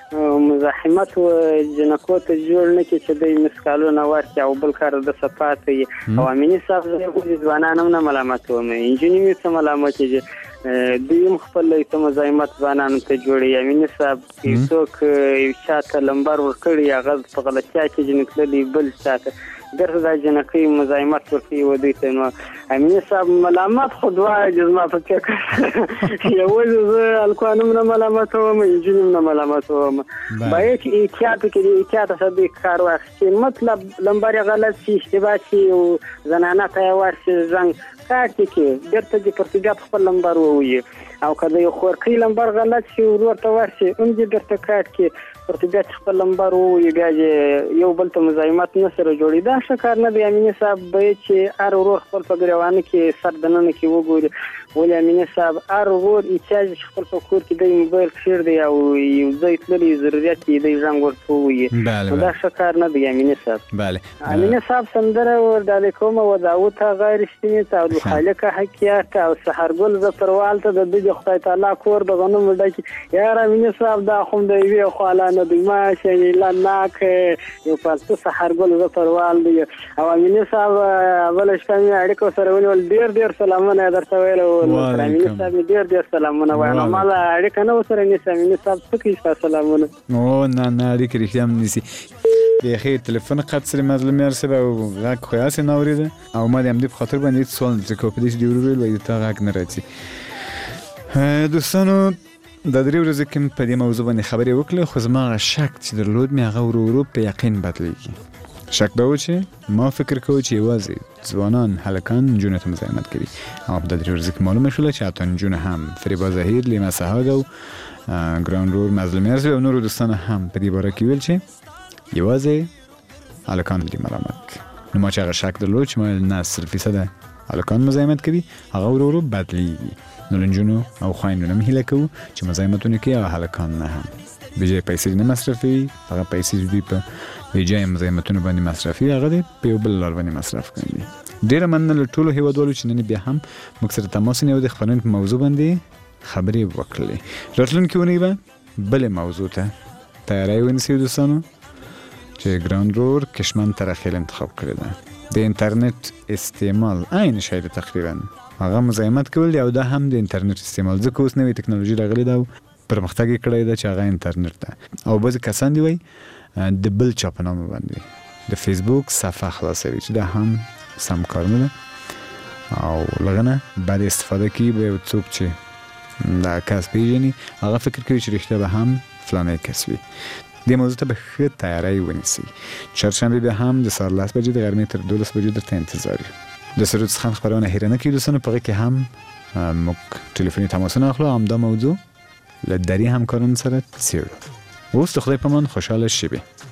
مزاحمت و جنکو ته جوړ نه کې چې د مسکالونه ورکې او بل کار د صفات او امین صاحب زه ځوانانم نه ملامت وم انجینی مې څه ملامت دي دویم خپل ته مزاحمت ځوانانو ته جوړي امین صاحب څوک یو چاته لمبر ورکړي هغه په غلطیا کې جنکلي بل چاته درته دا جنکې مزاحمت ورکړي و دوی ته نو امین صاحب ملامت خو دواړه جزما په فکر یوازې زه الکوانم نه ملامت وم انجینم نه ملامت وم باید چې احتیاط سره د کار واخلي مطلب لمبر غلط شي اشتباه شي او زنانه ته ورشي زنګ کاټ کې درته د پرتګال خپل لمبر ووي او کله یو خورکی لمبر غلط شي ورته ورشي هم دې درته کاټ کې پرتګال خپل لمبر ووي بیا یو بل ته مزاحمت نه سره جوړي دا شکار نه دی امین صاحب باید چې هر ورور خپل په ګریوان کې سر دننه کې وګوري ولې امین صاحب هر ورور چې خپل په کور کې د موبایل شیر دی او یو ځای تللی ضرورت دی ځنګ ورته وي دا شکار نه دی امین صاحب بله امین صاحب سندره ورډاله کوم او داوود غیر رښتینی ته د خالق حقیقت او سحرګل زفروال ته د دې خدای تعالی کور د غنوم ډکی یار امین صاحب دا خو د وی خاله نه دی ماشه لاک یو پالتو سحرګل زفروال دی او امین صاحب اول شپه اړیکو سره ول ډیر سلامونه درته ویل امین صاحب ډیر سلامونه وایم مال اړیکه نه وسره نه امین صاحب څه سلامونه او نه اړیکه رښتیا هم نسی بخیر تلفن قد سره مظلوم مرسبه او غږ خو یې نه اوریده او ما دې په خاطر باندې سوال ځکه په دې دی ویل وای ته غږ نه راځي دوستانو د درې ورځې کې په دې موضوع باندې خبرې وکړې خو زما شک چې درلود مې هغه ورو په یقین بدلېږي شک دا و چې ما فکر کوم چې یوازې ځوانان هلکان نجونو ته مزاحمت کوي او په دې ورځې کې معلومه شول چې اته نجونه هم فریبا ظهیر لیما سهاگ او ګراوند رول مظلوم مرسبه او نور دوستان هم په دې باره کې ویل چې یوازې هلکان دې ملامت نو ما چې هغه شک درلود چې ما نه 100% هلکان مزاحمت کوي هغه ورو بدلېږي نو لنجونو او خویندو نه هیله کوو چې مزاحمتونه کوي او هلکان نه هم بجای پیسې نه مصرفوي هغه پیسې دوی په بجای مزاحمتونه باندې مصرفوي هغه دې په یو بل لار باندې مصرف کوي ډېره مننه له ټولو هیوادوالو چې نن بیا هم موږ سره تماس نیو د خبرونې په موضوع باندې خبرې وکړلې راتلونکې اونۍ به بلې موضوع ته تیاری ونیسئ دوستانو چې ګراوند رول کشمن ترخیل انتخاب کړی ده د انټرنیټ استعمال عین شی ده تقریبا هغه مزاحمت کول دی او دا هم د انټرنیټ استعمال ځکه اوس نوې ټکنالوژي راغلې ده او پرمختګ یې کړی ده چې هغه انټرنیټ ده او بعضې کسان دی وایي د بل چا په نامه باندې د فیسبوک صفحه خلاصوي چې دا هم سم کار نه ده او لږه نه بد استفاده کوي به یو څوک چې دا کس پیژني هغه فکر کوي چې رښتیا به هم فلانی کس وي دې موضوع ته به ښه تیاری ونیسئ چهارشنبې بیا هم د سهار 10 بجې د غرمې تر 12 بجې درته انتظار یو د سرود څخه خبرونه هیره نه کړئ دوستانو په هغې کې هم موږ ټلیفوني تماسونه اخلو همدا موضوع له دري همکارانو سره څېړو اوس د خدای په امان خوشحاله شئ